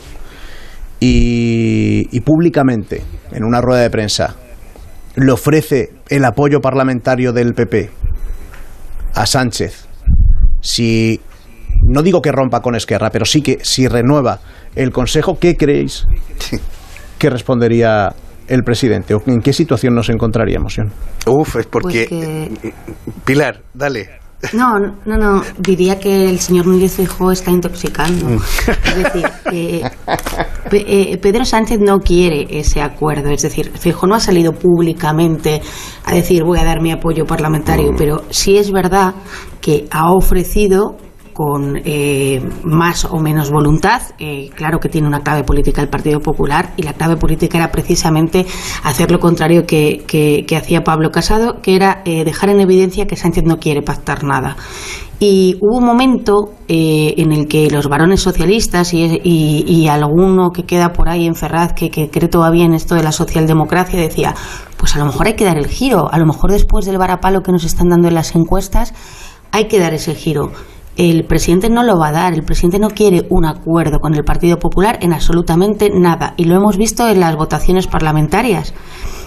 y, y públicamente, en una rueda de prensa, le ofrece el apoyo parlamentario del P P a Sánchez si... No digo que rompa con Esquerra, pero sí que si renueva el Consejo, ¿qué creéis que respondería el presidente? ¿O en qué situación nos encontraríamos, John? Uf, es porque... Pues que... Pilar, dale. No, no, no. Diría que el señor Núñez Feijóo está intoxicando. Es decir, eh, eh, Pedro Sánchez no quiere ese acuerdo. Es decir, Feijóo no ha salido públicamente a decir voy a dar mi apoyo parlamentario, mm. pero sí es verdad que ha ofrecido con eh, más o menos voluntad, eh, claro que tiene una clave política el Partido Popular, y la clave política era precisamente hacer lo contrario que, que, que hacía Pablo Casado, que era eh, dejar en evidencia que Sánchez no quiere pactar nada. Y hubo un momento eh, en el que los varones socialistas y, y, y alguno que queda por ahí en Ferraz que, que cree todavía en esto de la socialdemocracia decía, pues a lo mejor hay que dar el giro, a lo mejor después del varapalo que nos están dando en las encuestas hay que dar ese giro. El presidente no lo va a dar, el presidente no quiere un acuerdo con el Partido Popular en absolutamente nada, y lo hemos visto en las votaciones parlamentarias.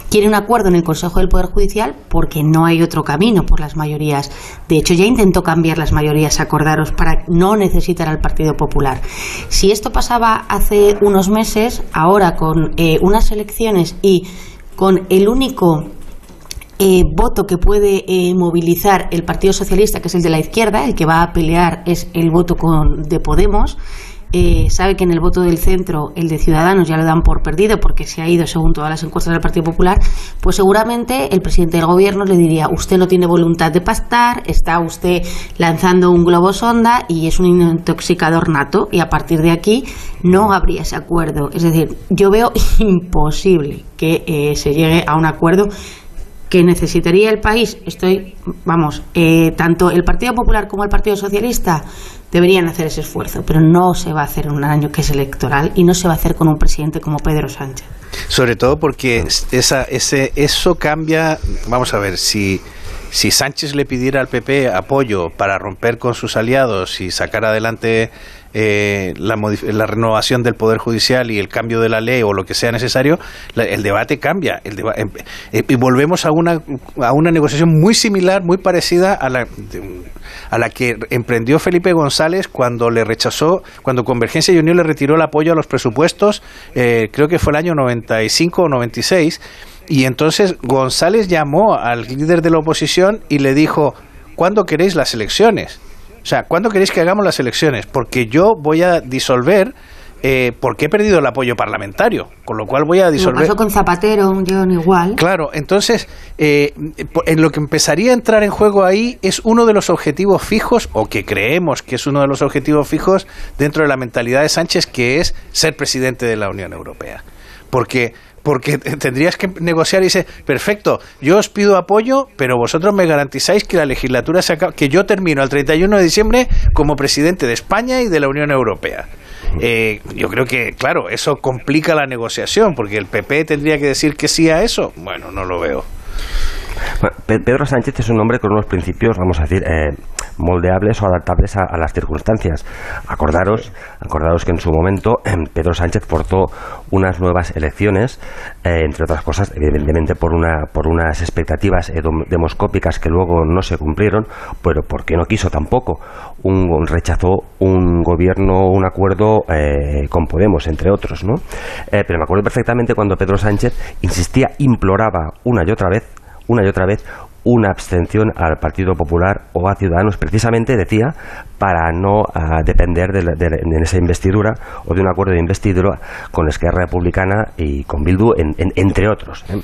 quiere un acuerdo en el Consejo del Poder Judicial porque no hay otro camino por las mayorías. De hecho, ya intentó cambiar las mayorías, acordaros, para no necesitar al Partido Popular. Si esto pasaba hace unos meses, ahora con eh, unas elecciones y con el único eh, voto que puede eh, movilizar el Partido Socialista, que es el de la izquierda, el que va a pelear es el voto con, de Podemos. Eh, sabe que en el voto del centro, el de Ciudadanos, ya lo dan por perdido porque se ha ido según todas las encuestas del Partido Popular, pues seguramente el presidente del gobierno le diría: usted no tiene voluntad de pactar, está usted lanzando un globo sonda y es un intoxicador nato, y a partir de aquí no habría ese acuerdo. Es decir, yo veo imposible que eh, se llegue a un acuerdo que necesitaría el país. Estoy, vamos, eh, tanto el Partido Popular como el Partido Socialista deberían hacer ese esfuerzo, pero no se va a hacer en un año que es electoral y no se va a hacer con un presidente como Pedro Sánchez. Sobre todo porque esa, ese, eso cambia. Vamos a ver, si, si Sánchez le pidiera al P P apoyo para romper con sus aliados y sacar adelante eh, la, la renovación del Poder Judicial y el cambio de la ley o lo que sea necesario, la, el debate cambia. El deba eh, y volvemos a una, a una negociación muy similar, muy parecida a la, a la que emprendió Felipe González cuando le rechazó, cuando Convergencia y Unión le retiró el apoyo a los presupuestos, eh, creo que fue el año noventa y cinco o noventa y seis, y entonces González llamó al líder de la oposición y le dijo: ¿cuándo queréis las elecciones? O sea, ¿cuándo queréis que hagamos las elecciones? Porque yo voy a disolver, eh, porque he perdido el apoyo parlamentario, con lo cual voy a disolver. Lo pasó con Zapatero, yo igual. Claro, entonces, eh, en lo que empezaría a entrar en juego ahí es uno de los objetivos fijos, o que creemos que es uno de los objetivos fijos dentro de la mentalidad de Sánchez, que es ser presidente de la Unión Europea. Porque... porque tendrías que negociar y dice: perfecto, yo os pido apoyo, pero vosotros me garantizáis que la legislatura se acaba, que yo termino el treinta y uno de diciembre como presidente de España y de la Unión Europea. Eh, yo creo que, claro, eso complica la negociación, porque el P P tendría que decir que sí a eso. Bueno, no lo veo. Bueno, Pedro Sánchez es un hombre con unos principios, vamos a decir, eh, moldeables o adaptables a, a las circunstancias. Acordaros, acordaros que en su momento eh, Pedro Sánchez forzó unas nuevas elecciones, eh, entre otras cosas, evidentemente por una por unas expectativas eh, demoscópicas que luego no se cumplieron, pero porque no quiso tampoco. Un, rechazó un gobierno, un acuerdo eh, con Podemos, entre otros, ¿no? Eh, pero me acuerdo perfectamente cuando Pedro Sánchez insistía, imploraba una y otra vez, una y otra vez, una abstención al Partido Popular o a Ciudadanos, precisamente, decía, para no uh, depender de, la, de, de esa investidura o de un acuerdo de investidura con Esquerra Republicana y con Bildu, en, en, entre otros, ¿eh?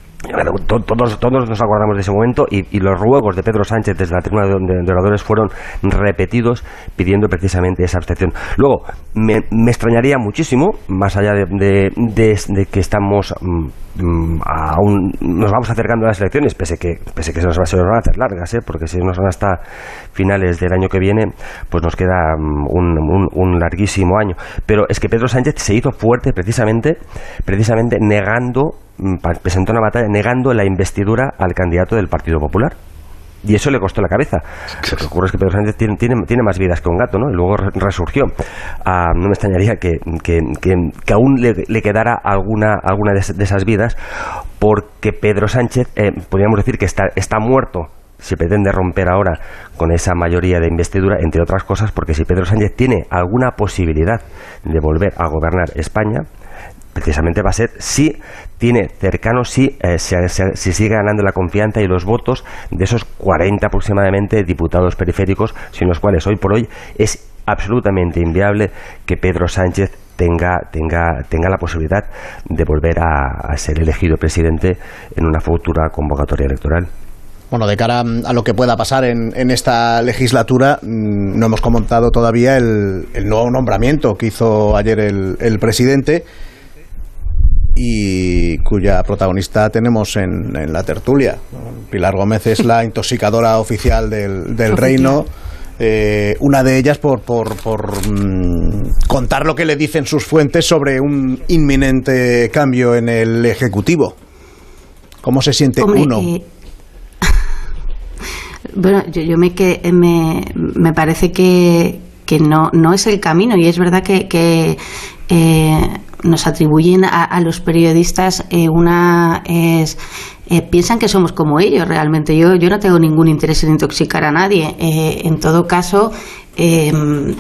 Todos, todos nos acordamos de ese momento y, y los ruegos de Pedro Sánchez desde la tribuna de, de, de oradores fueron repetidos pidiendo precisamente esa abstención. Luego, me, me extrañaría muchísimo, más allá de, de, de, de que estamos mm, aún nos vamos acercando a las elecciones, pese que pese que se nos, se nos van a hacer largas, ¿eh? Porque si nos van hasta finales del año que viene, pues nos queda um, un, un, un larguísimo año. Pero es que Pedro Sánchez se hizo fuerte precisamente, precisamente negando, presentó una batalla negando la investidura al candidato del Partido Popular. Y eso le costó la cabeza. Lo que ocurre es que Pedro Sánchez tiene, tiene, tiene más vidas que un gato, ¿no? Y luego resurgió. Uh, no me extrañaría que, que, que, que aún le, le quedara alguna, alguna de, de esas vidas, porque Pedro Sánchez, eh, podríamos decir que está, está muerto. Se pretende romper ahora con esa mayoría de investidura, entre otras cosas, porque si Pedro Sánchez tiene alguna posibilidad de volver a gobernar España, precisamente va a ser si tiene cercano, si, eh, si, si sigue ganando la confianza y los votos de esos cuarenta aproximadamente diputados periféricos, sin los cuales hoy por hoy es absolutamente inviable que Pedro Sánchez tenga, tenga, tenga la posibilidad de volver a, a ser elegido presidente en una futura convocatoria electoral. Bueno, de cara a lo que pueda pasar en, en esta legislatura, mmm, no hemos comentado todavía el, el nuevo nombramiento que hizo ayer el, el presidente, y cuya protagonista tenemos en, en la tertulia. Pilar Gómez es la intoxicadora oficial del, del reino, eh, una de ellas por, por, por mmm, contar lo que le dicen sus fuentes sobre un inminente cambio en el Ejecutivo. ¿Cómo se siente Hombre, uno? Eh, bueno, yo, yo me, que, me, me parece que, que no, no es el camino, y es verdad que... que eh, nos atribuyen a, a los periodistas eh, una es eh, piensan que somos como ellos realmente. Yo yo no tengo ningún interés en intoxicar a nadie. Eh, en todo caso, eh,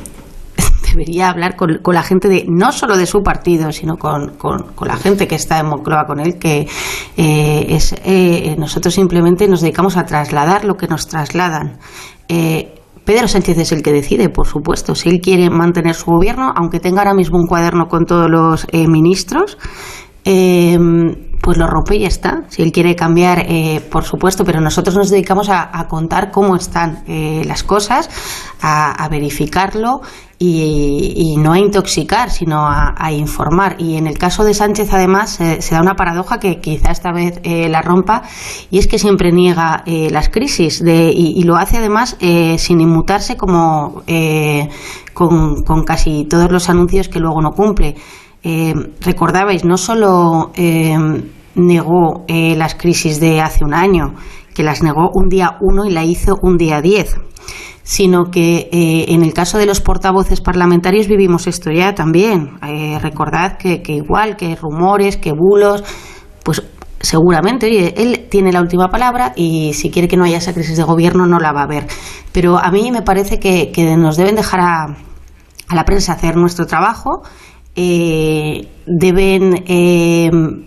debería hablar con, con la gente de no solo de su partido, sino con, con, con la gente que está en Moncloa con él, que eh, es eh, nosotros simplemente nos dedicamos a trasladar lo que nos trasladan. Eh, Pedro Sánchez es el que decide, por supuesto. Si él quiere mantener su gobierno, aunque tenga ahora mismo un cuaderno con todos los eh, ministros, eh, pues lo rompe y ya está. Si él quiere cambiar, eh, por supuesto, pero nosotros nos dedicamos a, a contar cómo están eh, las cosas, a, a verificarlo y, y no a intoxicar, sino a, a informar. Y en el caso de Sánchez, además, eh, se da una paradoja que quizá esta vez eh, la rompa, y es que siempre niega eh, las crisis de, y, y lo hace además eh, sin inmutarse como eh, con, con casi todos los anuncios que luego no cumple. Eh, recordabais, no solo eh, negó eh, las crisis de hace un año, que las negó un día uno y la hizo un día diez, sino que eh, en el caso de los portavoces parlamentarios vivimos esto ya también. Eh, recordad que, que igual que rumores, que bulos, pues seguramente, oye, él tiene la última palabra y si quiere que no haya esa crisis de gobierno no la va a haber. Pero a mí me parece que, que nos deben dejar a, a la prensa hacer nuestro trabajo. Eh, deben eh,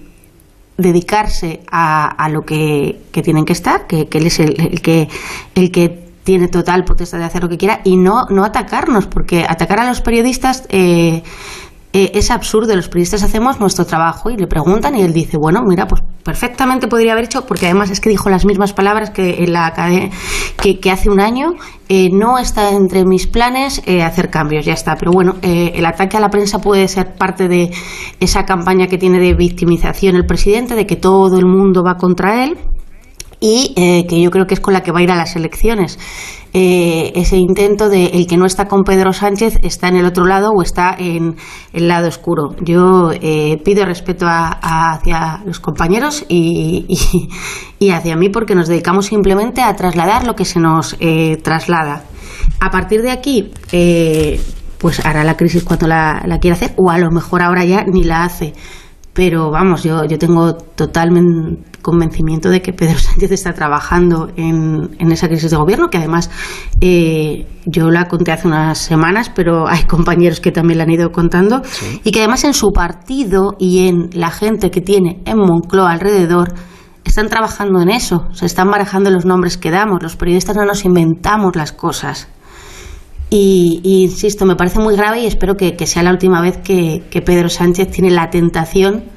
dedicarse a, a lo que, que tienen que estar, que, que él es el, el que el que tiene total potestad de hacer lo que quiera, y no, no atacarnos, porque atacar a los periodistas eh, eh, es absurdo. Los periodistas hacemos nuestro trabajo y le preguntan y él dice, bueno, mira, pues perfectamente podría haber hecho, porque además es que dijo las mismas palabras que en la que, que hace un año. Eh, no está entre mis planes eh, hacer cambios, ya está. Pero bueno, eh, el ataque a la prensa puede ser parte de esa campaña que tiene de victimización el presidente, de que todo el mundo va contra él, y eh, que yo creo que es con la que va a ir a las elecciones. Eh, ese intento de el que no está con Pedro Sánchez está en el otro lado o está en el lado oscuro. Yo eh, pido respeto a, a, hacia los compañeros y, y, y hacia mí, porque nos dedicamos simplemente a trasladar lo que se nos eh, traslada. A partir de aquí, eh, pues hará la crisis cuando la, la quiera hacer, o a lo mejor ahora ya ni la hace. Pero vamos, yo, yo tengo total convencimiento de que Pedro Sánchez está trabajando en, en esa crisis de gobierno, que además eh, yo la conté hace unas semanas, pero hay compañeros que también la han ido contando, sí. Y que además en su partido y en la gente que tiene en Moncloa alrededor están trabajando en eso, se están barajando los nombres que damos. Los periodistas no nos inventamos las cosas. Y, y insisto, me parece muy grave y espero que, que sea la última vez que, que Pedro Sánchez tiene la tentación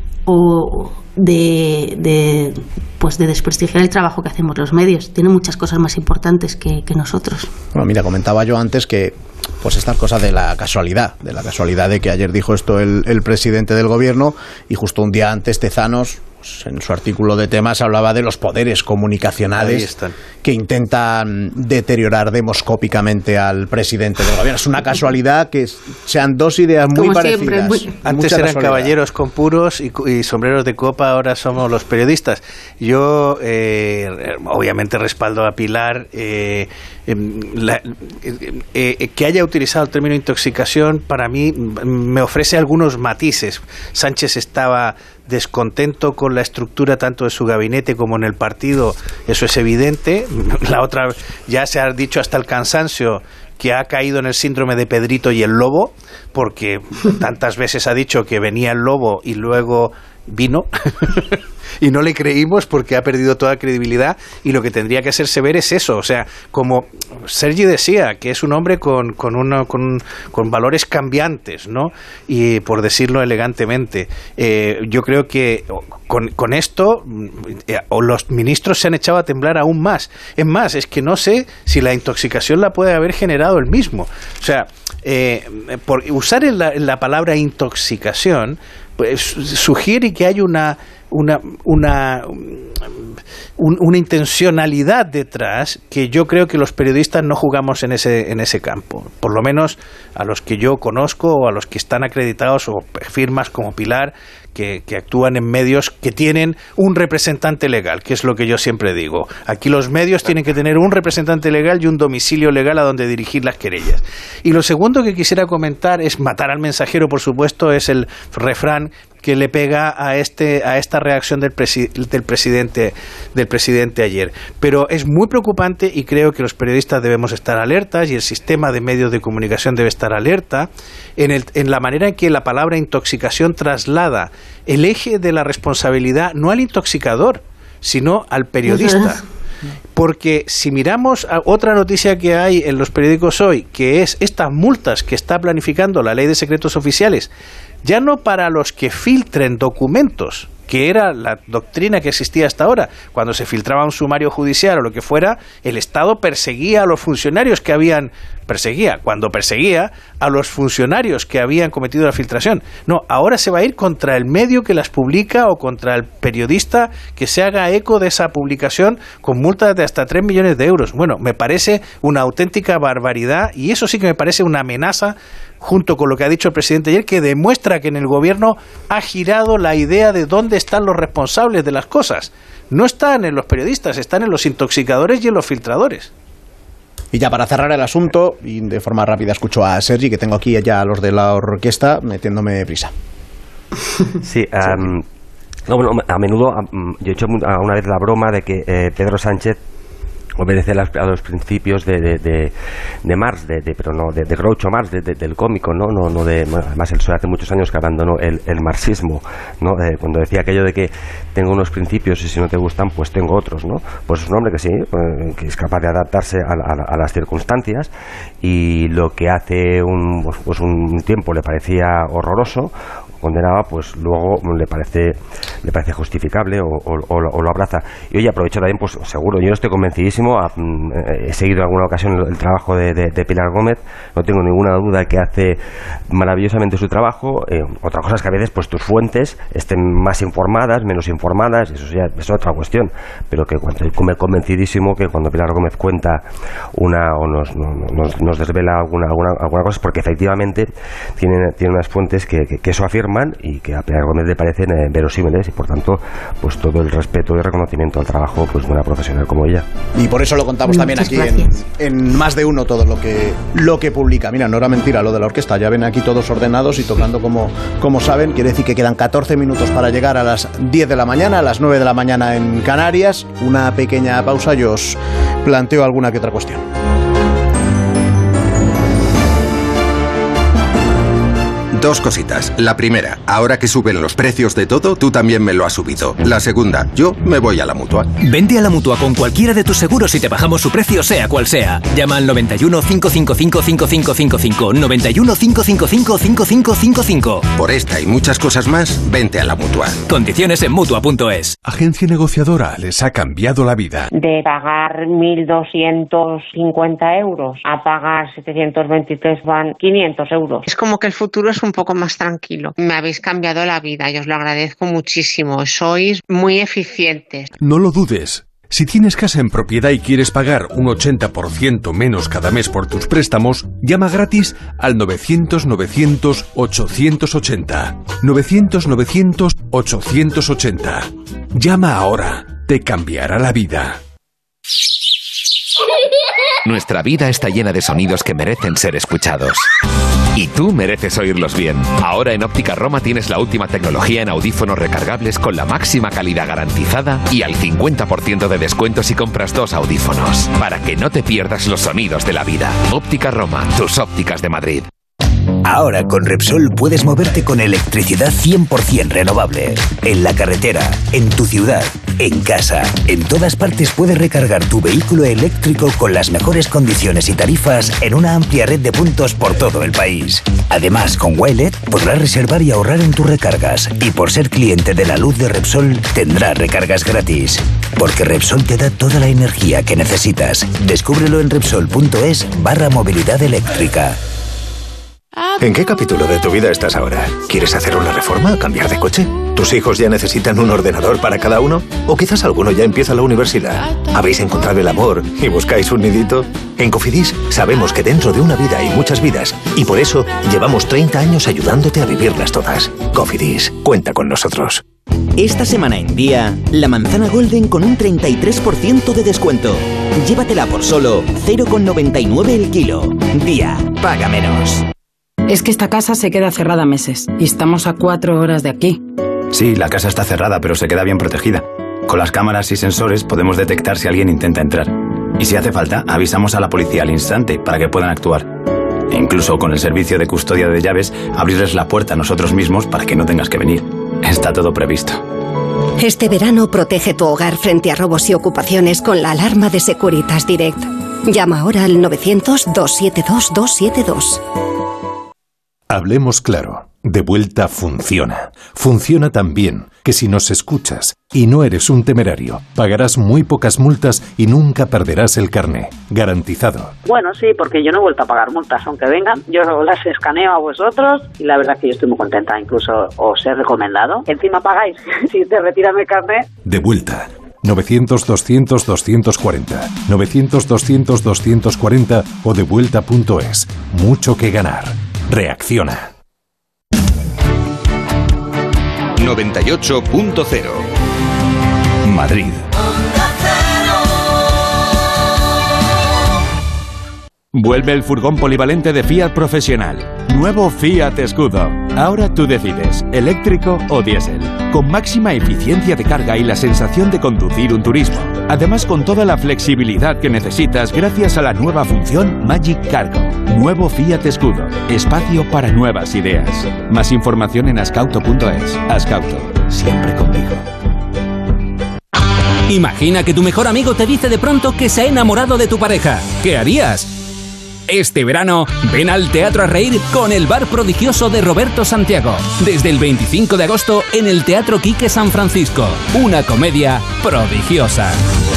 o de, de, pues de desprestigiar el trabajo que hacemos los medios. Tiene muchas cosas más importantes que, que nosotros. Bueno, mira, comentaba yo antes que pues estas cosas de la casualidad, de la casualidad de que ayer dijo esto el, el presidente del gobierno y justo un día antes Tezanos, pues en su artículo de temas, hablaba de los poderes comunicacionales que intentan deteriorar demoscópicamente al presidente del gobierno. Es una casualidad que sean dos ideas muy Como parecidas. Siempre, muy... Antes eran caballeros con puros y, y sombreros de copa, ahora somos los periodistas. Yo, eh, obviamente, respaldo a Pilar. Eh, la, eh, eh, que haya utilizado el término intoxicación, para mí, me ofrece algunos matices. Sánchez estaba descontento con la estructura tanto de su gabinete como en el partido, eso es evidente. La otra, ya se ha dicho hasta el cansancio que ha caído en el síndrome de Pedrito y el lobo, porque tantas veces ha dicho que venía el lobo y luego vino y no le creímos porque ha perdido toda credibilidad, y lo que tendría que hacerse ver es eso. O sea, como Sergi decía, que es un hombre con, con, una, con, con valores cambiantes, ¿no? Y por decirlo elegantemente, eh, yo creo que con, con esto eh, los ministros se han echado a temblar aún más. Es más, es que no sé si la intoxicación la puede haber generado él mismo. O sea, eh, por usar la, la palabra intoxicación, pues sugiere que hay una una, una, un, una intencionalidad detrás que yo creo que los periodistas no jugamos en ese, en ese campo. Por lo menos a los que yo conozco o a los que están acreditados o firmas como Pilar, que, que actúan en medios que tienen un representante legal, que es lo que yo siempre digo. Aquí los medios tienen que tener un representante legal y un domicilio legal a donde dirigir las querellas. Y lo segundo que quisiera comentar es matar al mensajero, por supuesto, es el refrán que le pega a este a esta reacción del, presi- del presidente del presidente ayer. Pero es muy preocupante y creo que los periodistas debemos estar alertas y el sistema de medios de comunicación debe estar alerta en, el, en la manera en que la palabra intoxicación traslada el eje de la responsabilidad no al intoxicador, sino al periodista. Porque si miramos a otra noticia que hay en los periódicos hoy, que es estas multas que está planificando la Ley de Secretos Oficiales, ya no para los que filtren documentos, que era la doctrina que existía hasta ahora. Cuando se filtraba un sumario judicial o lo que fuera, el Estado perseguía a los funcionarios que habían perseguía, cuando perseguía a los funcionarios que habían cometido la filtración. No, ahora se va a ir contra el medio que las publica o contra el periodista que se haga eco de esa publicación con multas de hasta tres millones de euros. Bueno, me parece una auténtica barbaridad y eso sí que me parece una amenaza, junto con lo que ha dicho el presidente ayer, que demuestra que en el gobierno ha girado la idea de dónde están los responsables de las cosas. No están en los periodistas, están en los intoxicadores y en los filtradores. Y ya para cerrar el asunto, y de forma rápida escucho a Sergi, que tengo aquí ya a los de la orquesta metiéndome prisa. Sí, um, no, bueno, a menudo um, yo he hecho una vez la broma de que eh, Pedro Sánchez obedece a los principios de, de, de, de Marx, de, de, pero no de, de Groucho Marx, de, de, del cómico, no, no, no de, además él hace muchos años que abandonó el, el marxismo, ¿no? Eh, cuando decía aquello de que tengo unos principios y si no te gustan, pues tengo otros, ¿no? Pues es un hombre que sí, que es capaz de adaptarse a, a, a las circunstancias y lo que hace un, pues, pues un tiempo le parecía horroroso, condenaba, pues luego le parece le parece justificable o, o, o, lo, o lo abraza. Y hoy aprovecho también, pues seguro, yo estoy convencidísimo, a, mm, he seguido en alguna ocasión el, el trabajo de, de, de Pilar Gómez, no tengo ninguna duda que hace maravillosamente su trabajo. Eh, otra cosa es que a veces pues tus fuentes estén más informadas, menos informadas, eso ya es otra cuestión, pero que cuando estoy convencidísimo que cuando Pilar Gómez cuenta una o nos, nos, nos desvela alguna, alguna, alguna cosa es porque efectivamente tiene, tiene unas fuentes que, que, que eso afirma y que a Pilar Gómez le parecen eh, verosímiles y por tanto pues todo el respeto y reconocimiento al trabajo pues de una profesional como ella. Y por eso lo contamos también aquí en, en Más de Uno todo lo que lo que publica. Mira, no era mentira lo de la orquesta, ya ven aquí todos ordenados y tocando como, como saben. Quiere decir que quedan catorce minutos para llegar a las diez de la mañana, a las nueve de la mañana en Canarias. Una pequeña pausa y os planteo alguna que otra cuestión. Dos cositas. La primera, ahora que suben los precios de todo, tú también me lo has subido. La segunda, yo me voy a la Mutua. Vente a la Mutua con cualquiera de tus seguros y te bajamos su precio sea cual sea. Llama al noventa y uno, cinco cinco cinco, cinco cinco cinco cinco, noventa y uno, cinco cinco cinco, cinco cinco cinco cinco. Por esta y muchas cosas más, vente a la Mutua. Condiciones en Mutua punto es. Agencia negociadora les ha cambiado la vida. De pagar mil doscientos cincuenta euros a pagar setecientos veintitrés van quinientos euros. Es como que el futuro es un un poco más tranquilo. Me habéis cambiado la vida y os lo agradezco muchísimo. Sois muy eficientes. No lo dudes. Si tienes casa en propiedad y quieres pagar un ochenta por ciento menos cada mes por tus préstamos, llama gratis al novecientos novecientos ochocientos ochenta. novecientos novecientos ochocientos ochenta. Llama ahora. Te cambiará la vida. Nuestra vida está llena de sonidos que merecen ser escuchados. Y tú mereces oírlos bien. Ahora en Óptica Roma tienes la última tecnología en audífonos recargables con la máxima calidad garantizada y al cincuenta por ciento de descuento si compras dos audífonos. Para que no te pierdas los sonidos de la vida. Óptica Roma, tus ópticas de Madrid. Ahora con Repsol puedes moverte con electricidad cien por ciento renovable. En la carretera, en tu ciudad, en casa, en todas partes puedes recargar tu vehículo eléctrico con las mejores condiciones y tarifas en una amplia red de puntos por todo el país. Además, con Wilet podrás reservar y ahorrar en tus recargas. Y por ser cliente de la luz de Repsol, tendrás recargas gratis. Porque Repsol te da toda la energía que necesitas. Descúbrelo en Repsol punto es barra movilidad eléctrica. ¿En qué capítulo de tu vida estás ahora? ¿Quieres hacer una reforma o cambiar de coche? ¿Tus hijos ya necesitan un ordenador para cada uno? ¿O quizás alguno ya empieza la universidad? ¿Habéis encontrado el amor y buscáis un nidito? En Cofidis sabemos que dentro de una vida hay muchas vidas y por eso llevamos treinta años ayudándote a vivirlas todas. Cofidis, cuenta con nosotros. Esta semana en Día, la manzana Golden con un treinta y tres por ciento de descuento. Llévatela por solo cero coma noventa y nueve el kilo. Día, paga menos. Es que esta casa se queda cerrada meses y estamos a cuatro horas de aquí. Sí, la casa está cerrada, pero se queda bien protegida. Con las cámaras y sensores podemos detectar si alguien intenta entrar. Y si hace falta, avisamos a la policía al instante para que puedan actuar. E incluso con el servicio de custodia de llaves, abrirles la puerta a nosotros mismos para que no tengas que venir. Está todo previsto. Este verano protege tu hogar frente a robos y ocupaciones con la alarma de Securitas Direct. Llama ahora al novecientos, doscientos setenta y dos, doscientos setenta y dos. Hablemos claro. De Vuelta funciona. Funciona tan bien que si nos escuchas y no eres un temerario, pagarás muy pocas multas y nunca perderás el carné. Garantizado. Bueno, sí, porque yo no he vuelto a pagar multas, aunque vengan. Yo las escaneo a vosotros y la verdad es que yo estoy muy contenta. Incluso os he recomendado. Encima pagáis si te retiran el carné. De Vuelta. novecientos, doscientos, doscientos cuarenta. novecientos, doscientos, doscientos cuarenta o devuelta punto es. Mucho que ganar. Reacciona. noventa y ocho punto cero Madrid. Vuelve el furgón polivalente de Fiat Profesional. Nuevo Fiat Scudo. Ahora tú decides, eléctrico o diésel. Con máxima eficiencia de carga y la sensación de conducir un turismo. Además con toda la flexibilidad que necesitas gracias a la nueva función Magic Cargo. Nuevo Fiat Scudo. Espacio para nuevas ideas. Más información en ascauto punto es. Ascauto. Siempre conmigo. Imagina que tu mejor amigo te dice de pronto que se ha enamorado de tu pareja. ¿Qué harías? Este verano, ven al Teatro a reír con El Bar Prodigioso de Roberto Santiago. Desde el veinticinco de agosto en el Teatro Quique San Francisco. Una comedia prodigiosa.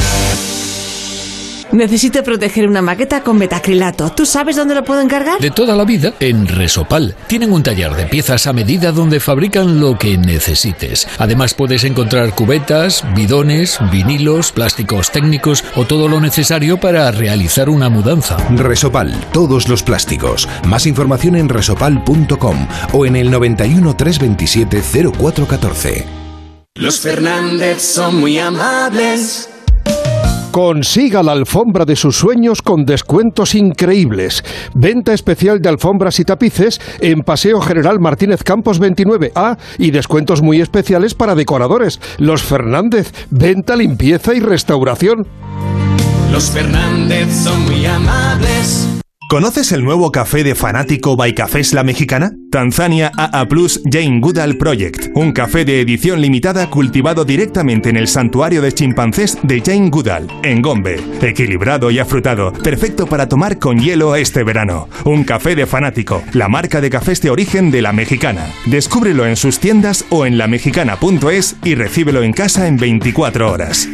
Necesito proteger una maqueta con metacrilato. ¿Tú sabes dónde lo puedo encargar? De toda la vida, en Resopal. Tienen un taller de piezas a medida donde fabrican lo que necesites. Además puedes encontrar cubetas, bidones, vinilos, plásticos técnicos o todo lo necesario para realizar una mudanza. Resopal, todos los plásticos. Más información en resopal punto com o en el noventa y uno, trescientos veintisiete, cero cuatro catorce. Los Fernández son muy amables. Consiga la alfombra de sus sueños con descuentos increíbles. Venta especial de alfombras y tapices en Paseo General Martínez Campos veintinueve A y descuentos muy especiales para decoradores. Los Fernández, venta, limpieza y restauración. Los Fernández son muy amables. ¿Conoces el nuevo café de Fanático by Cafés La Mexicana? Tanzania A A Plus Jane Goodall Project, un café de edición limitada cultivado directamente en el santuario de chimpancés de Jane Goodall, en Gombe. Equilibrado y afrutado, perfecto para tomar con hielo este verano. Un café de Fanático, la marca de cafés de origen de La Mexicana. Descúbrelo en sus tiendas o en lamexicana punto es y recíbelo en casa en veinticuatro horas.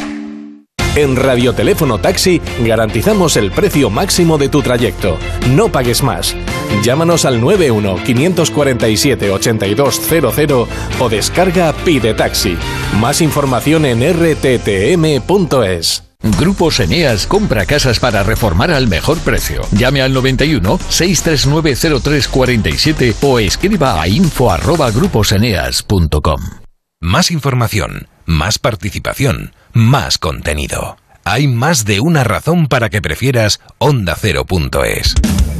En Radioteléfono Taxi garantizamos el precio máximo de tu trayecto. No pagues más. Llámanos al nueve uno, cinco cuatro siete, ocho dos cero cero o descarga Pide Taxi. Más información en r t t m punto es. Grupos Eneas compra casas para reformar al mejor precio. Llame al noventa y uno, seiscientos treinta y nueve, cero tres cuarenta y siete o escriba a info arroba grupos eneas punto com. Más información, más participación, más contenido. Hay más de una razón para que prefieras onda cero punto es.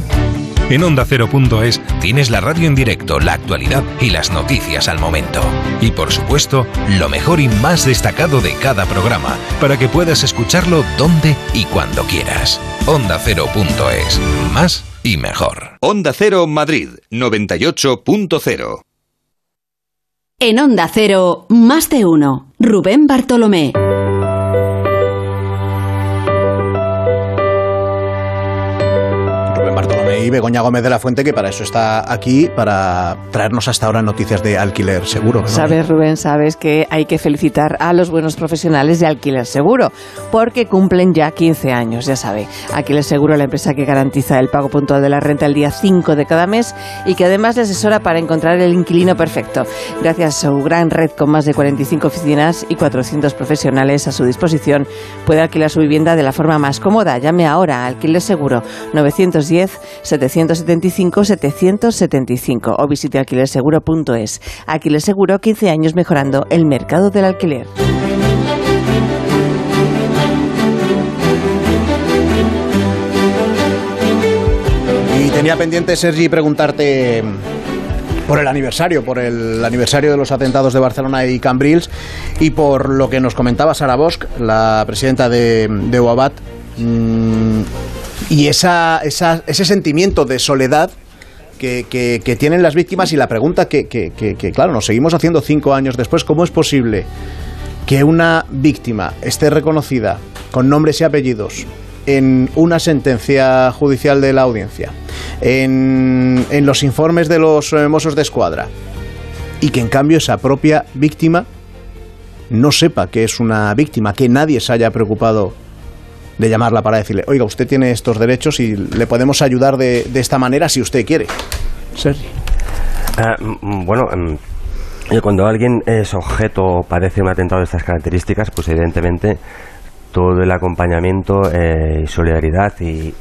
En onda cero punto es tienes la radio en directo, la actualidad y las noticias al momento. Y por supuesto, lo mejor y más destacado de cada programa, para que puedas escucharlo donde y cuando quieras. onda cero punto es. Más y mejor. Onda Cero Madrid, noventa y ocho punto cero. En Onda Cero, más de uno. Rubén Bartolomé. Rubén Bartolomé y Begoña Gómez de la Fuente, que para eso está aquí, para traernos hasta ahora noticias de Alquiler Seguro, ¿no? Sabes, Rubén, sabes que hay que felicitar a los buenos profesionales de Alquiler Seguro, porque cumplen ya quince años, ya sabe. Alquiler Seguro, la empresa que garantiza el pago puntual de la renta el día cinco de cada mes y que además le asesora para encontrar el inquilino perfecto. Gracias a su gran red con más de cuarenta y cinco oficinas y cuatrocientos profesionales a su disposición, puede alquilar su vivienda de la forma más cómoda. Llame ahora a Alquiler Seguro nueve uno cero, siete siete cinco, siete siete cinco o visite alquiler seguro punto es. Alquiler Seguro, quince años mejorando el mercado del alquiler. Y tenía pendiente, Sergi, preguntarte por el aniversario, por el aniversario de los atentados de Barcelona y Cambrils, y por lo que nos comentaba Sara Bosch, la presidenta de, de U A B A T, mmm, y esa, esa, ese sentimiento de soledad que, que, que tienen las víctimas, y la pregunta que, que, que, que, claro, nos seguimos haciendo cinco años después: ¿cómo es posible que una víctima esté reconocida con nombres y apellidos en una sentencia judicial de la audiencia, en, en los informes de los eh, Mossos de Escuadra, y que en cambio esa propia víctima no sepa que es una víctima, que nadie se haya preocupado de llamarla para decirle: oiga, usted tiene estos derechos y le podemos ayudar de, de esta manera si usted quiere? Sergi. Uh, bueno, um, cuando alguien es objeto o padece un atentado de estas características, pues evidentemente todo el acompañamiento eh, y solidaridad y, y,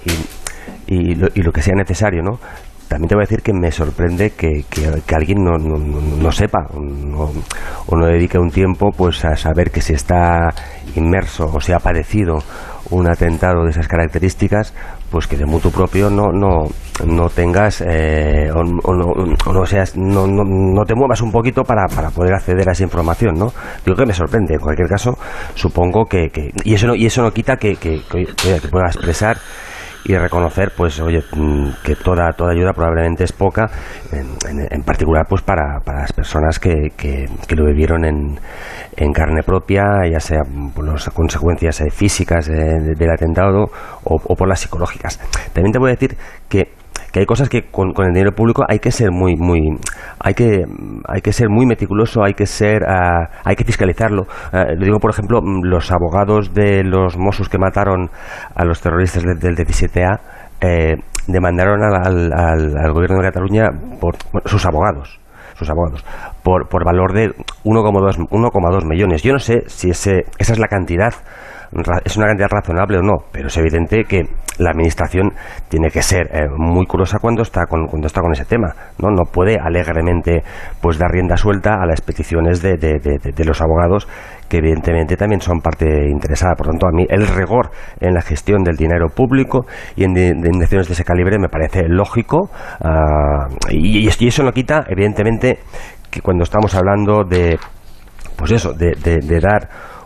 y, lo, y lo que sea necesario, ¿no? También te voy a decir que me sorprende que, que, que alguien no, no, no sepa no, o no dedique un tiempo pues a saber que si está inmerso o si ha padecido un atentado de esas características, pues que de mutuo propio no no no tengas eh, o, o, no, o no seas no, no, no te muevas un poquito para, para poder acceder a esa información, ¿no? Digo que me sorprende. En cualquier caso, supongo que, que y eso no y eso no quita que que, que, que pueda expresar y reconocer, pues oye, que toda toda ayuda probablemente es poca, en, en, en particular pues para, para las personas que, que, que lo vivieron en, en carne propia, ya sea por las consecuencias eh, físicas eh, de, del atentado o, o por las psicológicas. También te voy a decir que que hay cosas que con, con el dinero público hay que ser muy muy hay que hay que ser muy meticuloso, hay que ser uh, hay que fiscalizarlo. Uh, le digo, por ejemplo, los abogados de los Mossos que mataron a los terroristas del, del diecisiete A eh, demandaron al, al, al, al gobierno de Cataluña por bueno, sus abogados sus abogados por por valor de uno coma dos millones. Yo no sé si ese esa es la cantidad, es una cantidad razonable o no, pero es evidente que la administración tiene que ser eh, muy curosa cuando está con cuando está con ese tema, no no puede alegremente pues dar rienda suelta a las peticiones de, de, de, de los abogados, que evidentemente también son parte interesada. Por tanto, a mí el rigor en la gestión del dinero público y en de, de intenciones de ese calibre me parece lógico, uh, y, y eso no quita evidentemente que cuando estamos hablando de pues eso de, de, de dar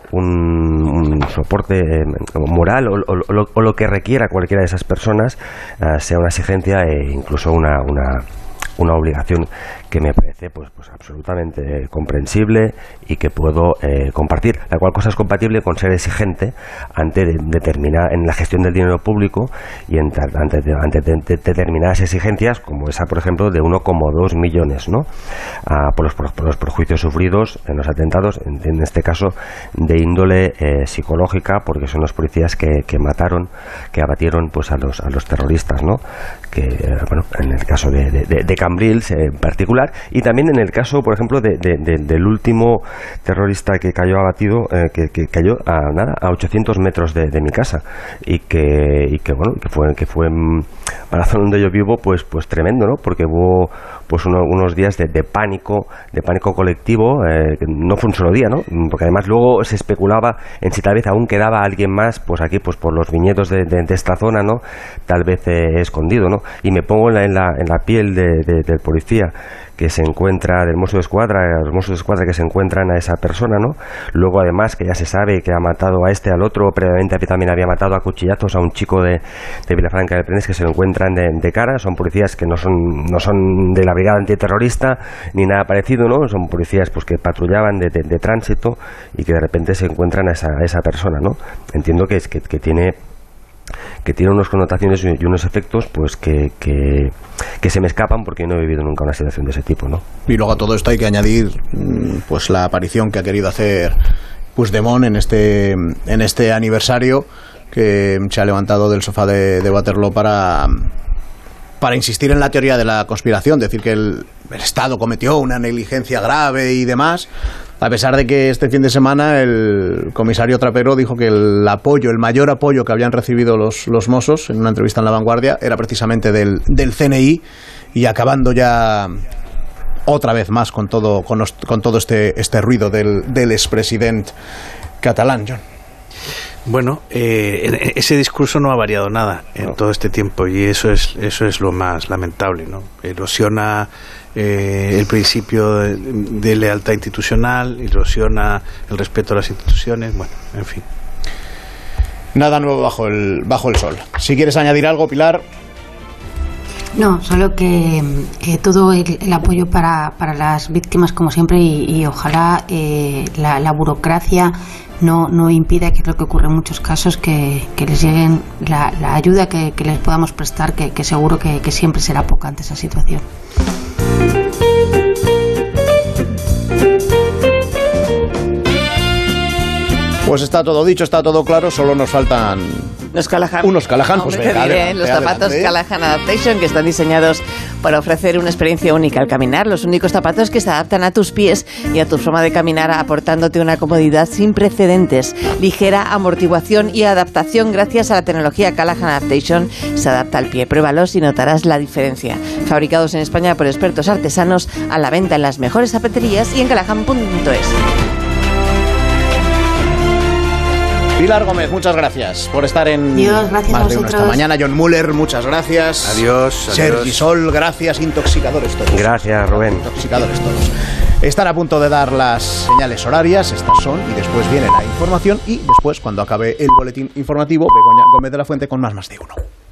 Un, un soporte eh, moral o, o, o, lo, o lo que requiera cualquiera de esas personas, uh, sea una exigencia e incluso una, una, una obligación que me parece pues, pues absolutamente comprensible y que puedo eh, compartir, la cual cosa es compatible con ser exigente ante de, determinar en la gestión del dinero público y ante, ante, ante de, de determinadas exigencias como esa, por ejemplo, de uno coma dos millones, ¿no? Ah, por, los, por los perjuicios sufridos en los atentados, en, en este caso de índole eh, psicológica, porque son los policías que, que mataron, que abatieron pues a los a los terroristas, ¿no? Que eh, bueno, en el caso de, de, de Cambrils eh, en particular, y también en el caso, por ejemplo, de, de, de, del último terrorista que cayó abatido, eh, que, que cayó a nada a ochocientos metros de, de mi casa, y que y que bueno que fue que fue para la zona donde yo vivo pues pues tremendo, ¿no? Porque hubo pues uno, unos días de, de pánico de pánico colectivo, eh, no fue un solo día, ¿no? Porque además luego se especulaba en si tal vez aún quedaba alguien más pues aquí pues por los viñedos de, de, de esta zona, ¿no? Tal vez eh, escondido, ¿no? Y me pongo en la, en la, en la piel de, de, del policía que se encuentra, del Mosso de Escuadra, los Mossos de Escuadra que se encuentran a esa persona, ¿no? Luego además que ya se sabe que ha matado a este, al otro, previamente también había matado a cuchillazos a un chico de, de Vilafranca del Penedès, que se lo encuentran de, de cara. Son policías que no son no son de la brigada antiterrorista ni nada parecido, ¿no? Son policías pues que patrullaban de, de, de tránsito y que de repente se encuentran a esa, a esa persona, ¿no? Entiendo que, es, que, que tiene que tiene unas connotaciones y unos efectos pues que, que, que se me escapan porque no he vivido nunca una situación de ese tipo, ¿no? Y luego a todo esto hay que añadir pues la aparición que ha querido hacer Puigdemont en este, en este aniversario, que se ha levantado del sofá de, de Waterloo para, para insistir en la teoría de la conspiración, decir que el, el Estado cometió una negligencia grave y demás, a pesar de que este fin de semana el comisario Trapero dijo que el apoyo, el mayor apoyo que habían recibido los, los Mossos en una entrevista en La Vanguardia era precisamente del, del C N I, y acabando ya otra vez más con todo, con, los, con todo este, este ruido del, del expresidente catalán, John. Bueno, eh, ese discurso no ha variado nada en no. todo este tiempo, y eso es eso es lo más lamentable, ¿no? Erosiona eh, el principio de, de lealtad institucional, erosiona el respeto a las instituciones, bueno, en fin. Nada nuevo bajo el bajo el sol. Si quieres añadir algo, Pilar. No, solo que eh, todo el, el apoyo para, para las víctimas, como siempre, y, y ojalá eh, la, la burocracia no, no impida, que es lo que ocurre en muchos casos, que, que les lleguen la, la ayuda que, que les podamos prestar, que, que seguro que, que siempre será poca ante esa situación. Pues está todo dicho, está todo claro, solo nos faltan Unos Callahan. Unos Callahan, pues Hombre, venga, diré, adelante, los zapatos adelante. Callahan Adaptation, que están diseñados para ofrecer una experiencia única al caminar. Los únicos zapatos que se adaptan a tus pies y a tu forma de caminar, aportándote una comodidad sin precedentes, ligera amortiguación y adaptación gracias a la tecnología Callahan Adaptation. Se adapta al pie. Pruébalos y notarás la diferencia. Fabricados en España por expertos artesanos, a la venta en las mejores zapaterías y en callahan punto es. Pilar Gómez, muchas gracias por estar en Dios, gracias Más a de Uno esta vosotros. mañana. John Muller, muchas gracias. Adiós. Sergi adiós. Sol, gracias. Intoxicadores todos. Gracias, Rubén. Intoxicadores todos. Están a punto de dar las señales horarias, estas son, y después viene la información, y después, cuando acabe el boletín informativo, Begoña Gómez de la Fuente con más Más de Uno.